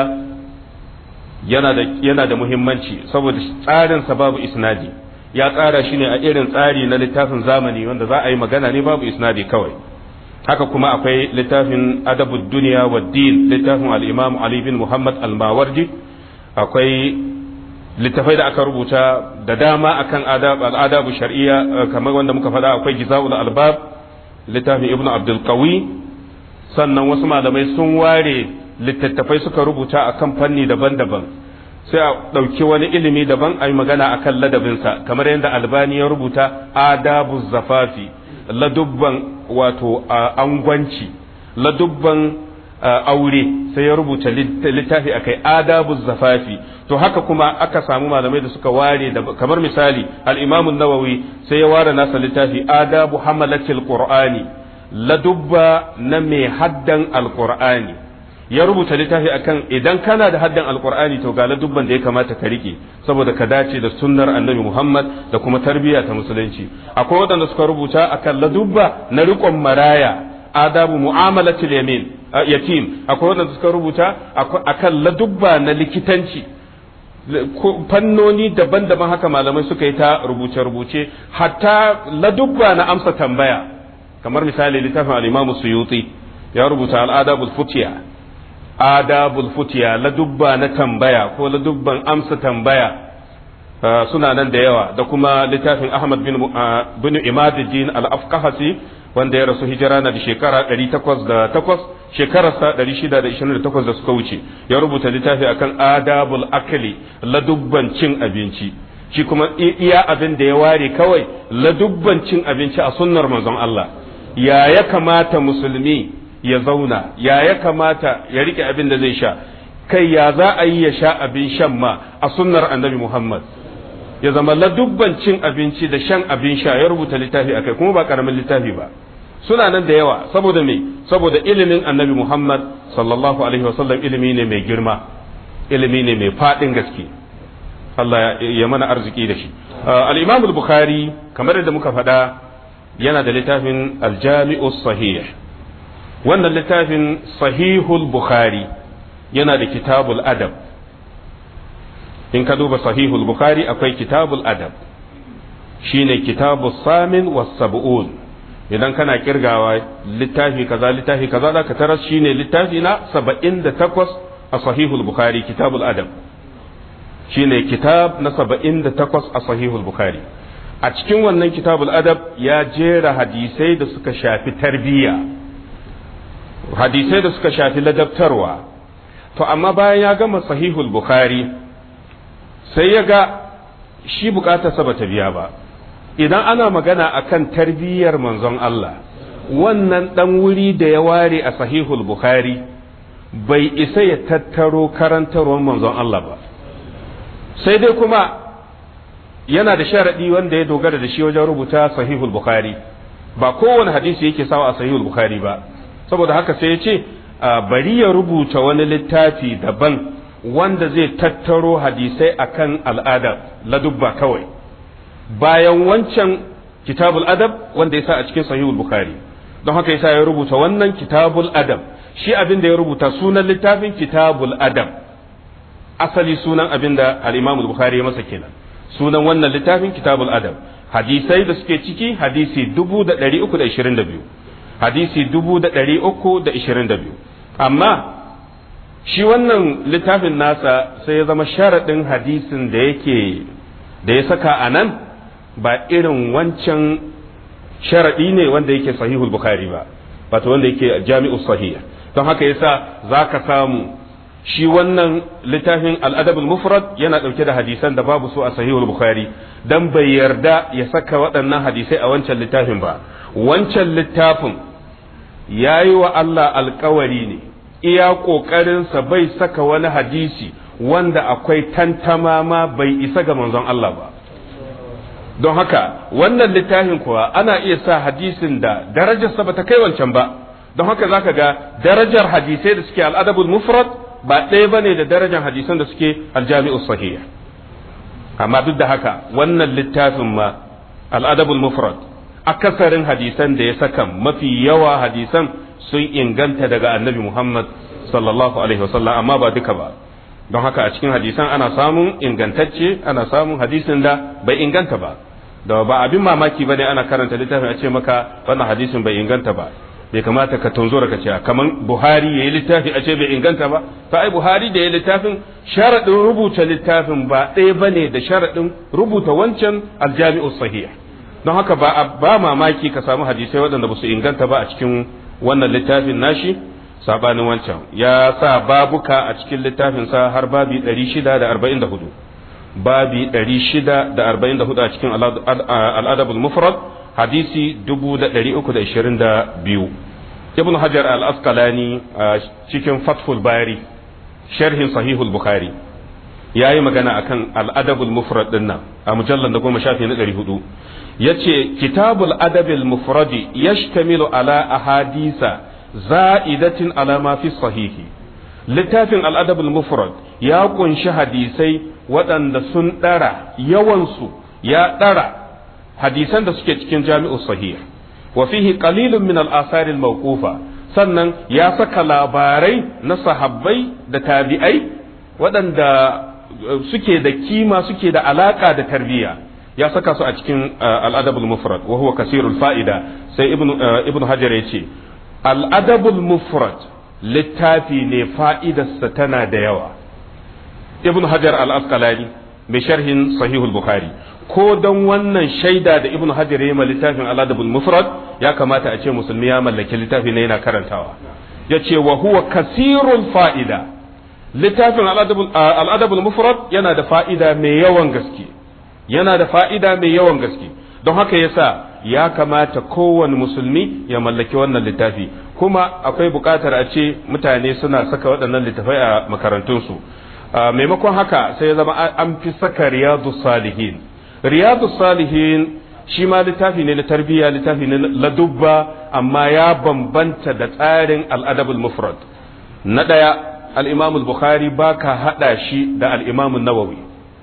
yana da muhimmanci saboda tsarin sa babu isnadi, ya tsara shi ne a irin tsari na littafin zamani wanda za a yi magana ne babu isnadi kawai. haka kuma akwai littafin Adabud Dunya wad Din, littafin al-Imam Ali bin Muhammad al-Mawardi, akwai littafai da aka rubuta da dama akan al'adabu shar'iyya kamar wanda muka faɗa akwai gizaul albab littafin ibnu abdul qawi sannan wasu malamai sun ware littattafai suka rubuta akan fanni daban-daban sai a ɗauki wani ilimi daban a yi magana akan ladabinsa kamar yadda albani ya rubuta adabu zafafi ladubban wato angwanci ladubban aure sai ya rubuta littafi akai adabu zafafi to haka kuma aka samu malamai da suka ware kamar misali al-imam an-nawawi sai ya ware nasa littafi adabu hamalatil qur'ani ladubba na mai haddan alqur'ani ya rubuta littafi akan idan kana da haddan alqur'ani to ga ladubban da ya kamata ka rike saboda ka dace da sunnar annabi Muhammad da kuma tarbiyya ta musulunci akwai wadanda suka rubuta akan ladubba na riƙon maraya adabu mu'amalatil yatim akwai wadanda suka rubuta akan ladubba na likitanci fannoni daban-daban haka malamai suka yi ta rubuce-rubuce hatta ladubba na amsa tambaya kamar misali littafin al-Imam Suyuti ya rubuta al-adabul futiya adabul futiya ladubba na tambaya ko ladubban amsa tambaya suna nan da yawa da kuma littafin Ahmad bin Imaduddin al-Afqahasi wanda ya rasu hijira na da shekara 808 shekararsa 628 da suka wuce ya rubuta littafi akan adabul akli ladubban cin abinci shi kuma iya abin da ya ware kawai ladubban cin abinci a sunnar manzon Allah ya kamata musulmi ya zauna ya kamata ya rike abin da zai sha kai ya za a yi ya sha abin shan ma a sunnar annabi Muhammad ya zama ladubban cin abinci da shan abin sha ya rubuta littafi akai kuma ba karamin littafi ba suna nan da yawa saboda me saboda ilimin annabi Muhammad sallallahu alaihi wasallam ilimi ne mai girma ilimi ne mai fadin gaske Allah ya mana arziki da shi al-Imam al-Bukhari kamar da muka faɗa yana da littafin al-Jami'us Sahih wannan littafin Sahihul Bukhari yana da Kitabul Adab in ka duba Sahihul Bukhari akwai Kitabul Adab shine Kitabus Samin was Sab'un idan kana kirgawa littafi kaza zaka taras shine littafi na 78 a Sahihul Bukhari Kitabul Adab shine kitab na 78 a Sahihul Bukhari a cikin wannan Kitabul Adab ya jera hadisai da suka shafi tarbiyya hadisai da suka shafi ladabtarwa to amma bayan ya gama Sahihul Bukhari sai ya ga shi bukatarsa bata biya ba idan ana magana akan tarbiyyar manzon Allah wannan dan wuri da ya ware a Sahihul Bukhari bai isa ya tattaro karantarwar manzon Allah ba sai dai kuma yana da sharadi wanda ya dogara da shi wajen rubuta Sahihul Bukhari ba kowane hadisi yake sawa a Sahihul Bukhari ba saboda haka sai ya ce bari ya rubuta wani littafi daban wanda zai tattaro hadisai akan al'ada ladubba kawai bayan wancan kitabul adab wanda ya sa a cikin Sahihul Bukhari don haka yasa ya rubuta wannan kitabul adab shi abin da ya rubuta sunan littafin kitabul adab asali sunan abin da al-Imam al-Bukhari ya masa kenan sunan wannan littafin kitabul adab hadisai da suke ciki hadisi 322 hadisi 322 amma shi wannan littafin nasa sai ya zama sharadin hadisin da ya saka a nan ba irin wancan sharadi ne wanda yake Sahihul Bukhari ba wato wanda yake Jami'us Sahih don haka yasa zaka samu shi wannan littafin al-Adab al-Mufrad yana dauke da hadisan da babu su a Sahihul Bukhari dan bai yarda ya saka waɗannan hadisai a wancan littafin ba wancan littafin yayi wa Allah alƙawari ne iya ƙoƙarinsa bai saka wani hadisi wanda akwai tantama ma bai isa ga manzon Allah ba don haka wannan littafin kuwa ana iya sa hadisin da darajarsa ba ta kai wancan ba don haka zaka ga darajar hadisai da suke al-Adabul Mufrad ba ɗaya bane da darajar hadisan da suke al-Jami'us Sahih amma duk da haka wannan littafin ma al-Adabul Mufrad akasarin hadisan da ya saka mafi yawa hadisan sun inganta daga Annabi Muhammad sallallahu alaihi wasallam amma ba duka ba don haka a cikin hadisan ana samun ingantacce ana samun hadisin da bai inganta ba da ba abin mamaki bane ana karanta littafin a ce maka wannan hadisin bai inganta ba bai kamata ka tunzura ka ce kaman Buhari yayi littafi a ce bai inganta ba to ai Buhari da yayi littafin sharadin rubuta littafin ba ɗaya bane da sharadin rubuta wancan al-Jami'u Sahih don haka ba mamaki ka samu hadisai waɗanda ba su inganta ba a cikin wannan littafin nashi sabanin wancan ya sa babuka a cikin littafin sa har babi 644 babi 644 a cikin al-Adab al-Mufrad hadisi 322 Ibn Hajar al-Asqalani cikin Fathul Bari sharhin Sahih al-Bukhari yayi magana akan al-Adab al-Mufrad dinnan a mujallal da 10 shafi na 400 yace kitabul adab al-mufrad yashtamilu ala ahadisa za'idatin ala ma fi sahihi littafin al-adab al-mufrad ya kunshi hadisai waɗanda sun ɗara yawansu ya ɗara hadisan da suke cikin jami'u sahih wa fihi qalilun min al-asar al-mawqufa sannan ya saka labarai na sahabbai da tabi'ai waɗanda suke da kima suke da alaka da tarbiyya ya saka su a cikin al-adab al-mufrad wa huwa kasirul fa'ida sai ibnu hajar yace al-adab al-mufrad littafi ne fa'idarsa tana da yawa ibnu hajar al-asqalani mai sharhin sahihul bukhari ko don wannan shaida da ibnu hajar ya yi littafin al-adab al-mufrad ya kamata a ce musulmi ya mallaki littafi ne yana karantawa yace wa huwa kasirul fa'ida littafin al-adab al-mufrad yana da fa'ida mai yawan gaske yana da fa'ida mai yawan gaske don haka yasa ya kamata kowane musulmi ya mallaki wannan littafi kuma akwai buƙatar a ce mutane suna saka waɗannan littafai a makarantunsu maimakon haka sai ya zama an fi saka riyadus salihin shi ma littafi ne na tarbiyya littafi ne na dubba amma ya bambanta da tsarin al'adabul mufrad na ɗaya al-imam al-bukhari baka hada shi da al-imam an-nawawi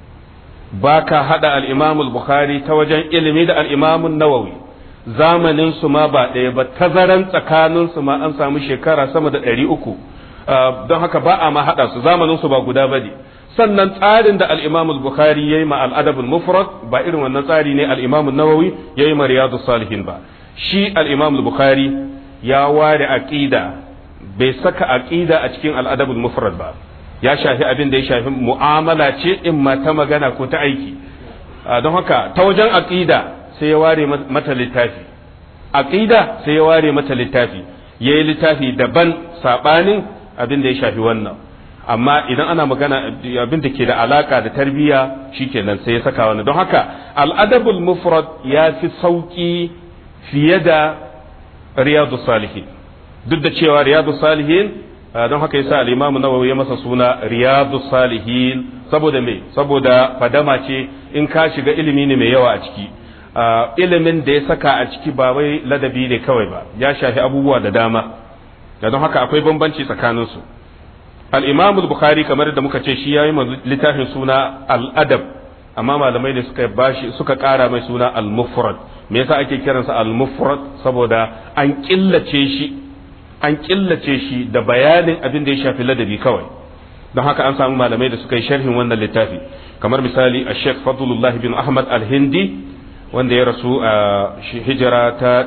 baka hada al-imam al-bukhari ta wajen ilimi da al-imam an-nawawi zamanin su ma ba ɗaya ba tazaran tsakanin su ma an samu shekara sama da 300 don haka ba a ma hada su zamanin su ba guda bane sannan tsarin da al-imam al-bukhari yayi ma al-adab al-mufrad ba irin wannan tsari ne al-imam an-nawawi yayi ma riyadus salihin ba shi al-imam al-bukhari ya ware aqida bai saka aqida a cikin al-adab al-mufrad ba ya shafi abin da ya shafi mu'amala ce in ma ta magana ko ta aiki don haka ta wajen aqida sai ya ware mata littafi aqida sai ya ware mata littafi yayi littafi daban sabanin abin da ya shafi wannan amma idan ana magana abin da ke da alaka da tarbiyya shikenan sai ya saka wannan don haka al-adabul mufrad ya fi sauki fiye da riyadus salihin duk da cewa riyadus salihin don haka yasa al-imam nawawi ya masa suna riyadus salihin saboda me saboda fadama ce in ka shiga ilimi ne mai yawa a ciki ilimin da ya saka a ciki ba wai ladabi ne kawai ba ya shafi abubuwa da dama don haka akwai bambanci tsakanin su al-imam al-bukhari kamar da muka ce shi yayi littafin suna al-adab amma malamai ne suka kara mai suna al-mufrad me yasa ake kiransa al-mufrad saboda an killace shi da bayanin abin da ya shafi ladabi kawai don haka an samu malamai da suka yi sharhin wannan littafi kamar misali a sheikh fadlullah bin ahmad al-hindi wanda ya rasu a hijira ta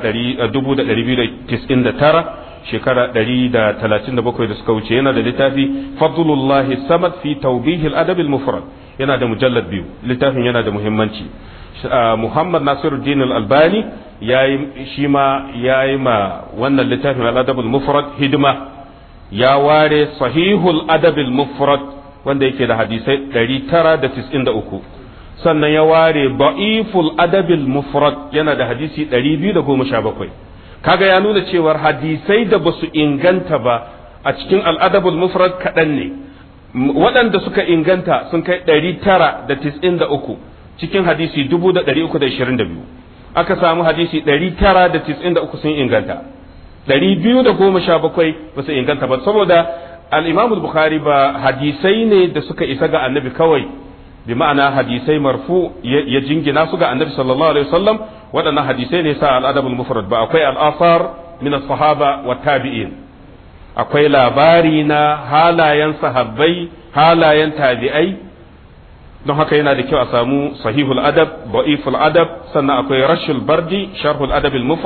1299 shekara 137 da suka wuce yana da littafi fadlullah samad fi tawbih al-adab al-mufrad yana da mujallad biyu littafin yana da muhimmanci Muhammad Nasiruddin Al-Albani yayi ma wannan littafin Al-Adab al-Mufrad hidima ya ware Sahihul Adab al-Mufrad wanda yake da hadisai 993 sannan ya ware Da'iful Adab al-Mufrad yana da hadisi 217 kaga ya nuna cewa hadisai da basu inganta ba a cikin Al-Adab al-Mufrad kadan ne waɗanda suka inganta sun kai 993 cikin hadisi 322 aka samu hadisi 993 sun inganta 217 ba su inganta ba saboda al-Imam al-Bukhari ba hadisai ne da suka isa ga annabi kawai bi ma'ana hadisai marfu ya jingina su ga annabi sallallahu alaihi wasallam waɗannan hadisai ne sa al-adab al-mufrad ba akwai al-athar min as-sahaba wa tabi'in akwai labari na halayen sahabbai halayen tabi'ai don haka yana da kyau a samu sahihul adab da'iful adab sannan akwai rashul bardi sharhul adab al-mufrad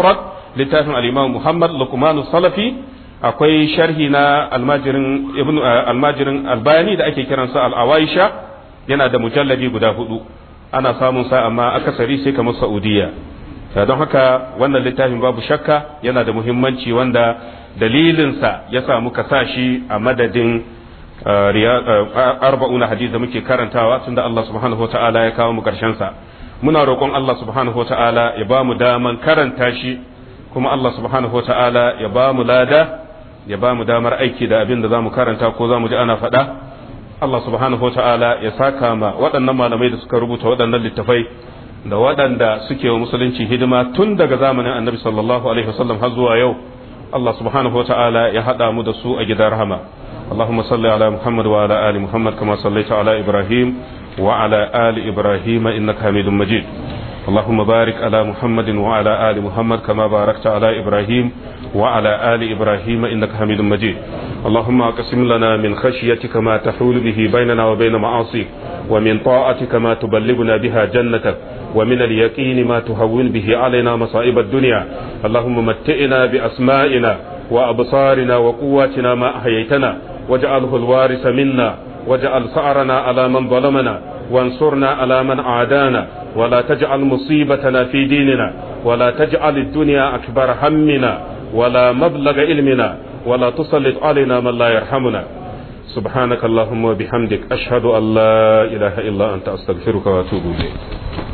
littafin al-Imam Muhammad Luqman Salafi akwai sharhi na almajirin Albani da ake kiransa al-Awaisha yana da mujalladi guda 4 ana samun sa amma akasari sai kamar Saudiya don haka wannan littafin babu shakka yana da muhimmanci wanda dalilinsa ya samu kasashi a madadin arba'una hadith da muke karantawa tunda Allah subhanahu wata'ala ya kawo mu karshen sa muna roƙon Allah subhanahu wata'ala ya ba mu daman karanta shi kuma Allah subhanahu wata'ala ya ba mu lada ya ba mu damar aiki da abin da za mu karanta ko za mu ji ana faɗa Allah subhanahu wata'ala ya saka ma waɗannan malamai da suka rubuta waɗannan littafai da waɗanda suke wa musulunci hidima tun daga zamanin annabi sallallahu alaihi wasallam har zuwa yau Allah subhanahu wata'ala ya haɗa mu da su a gidan rahama اللهم صل على محمد وعلى آل محمد كما صليت على إبراهيم وعلى آل إبراهيم إنك حميد مجيد اللهم بارك على محمد وعلى آل محمد كما باركت على إبراهيم وعلى آل إبراهيم إنك حميد مجيد اللهم اقسم لنا من خشيتك ما تحول به بيننا وبين معاصيك ومن طاعتك ما تبلغنا بها جنتك ومن اليقين ما تهون به علينا مصائب الدنيا اللهم متئنا بأسمائنا وأبصارنا وقواتنا ما أحييتنا واجعله الوارث منا واجعل ثأرنا على من ظلمنا وانصرنا على من عادانا ولا تجعل مصيبتنا في ديننا ولا تجعل الدنيا أكبر همنا ولا مبلغ علمنا ولا تسلط علينا من لا يرحمنا سبحانك اللهم وبحمدك أشهد أن لا إله إلا أنت أستغفرك وأتوب إليك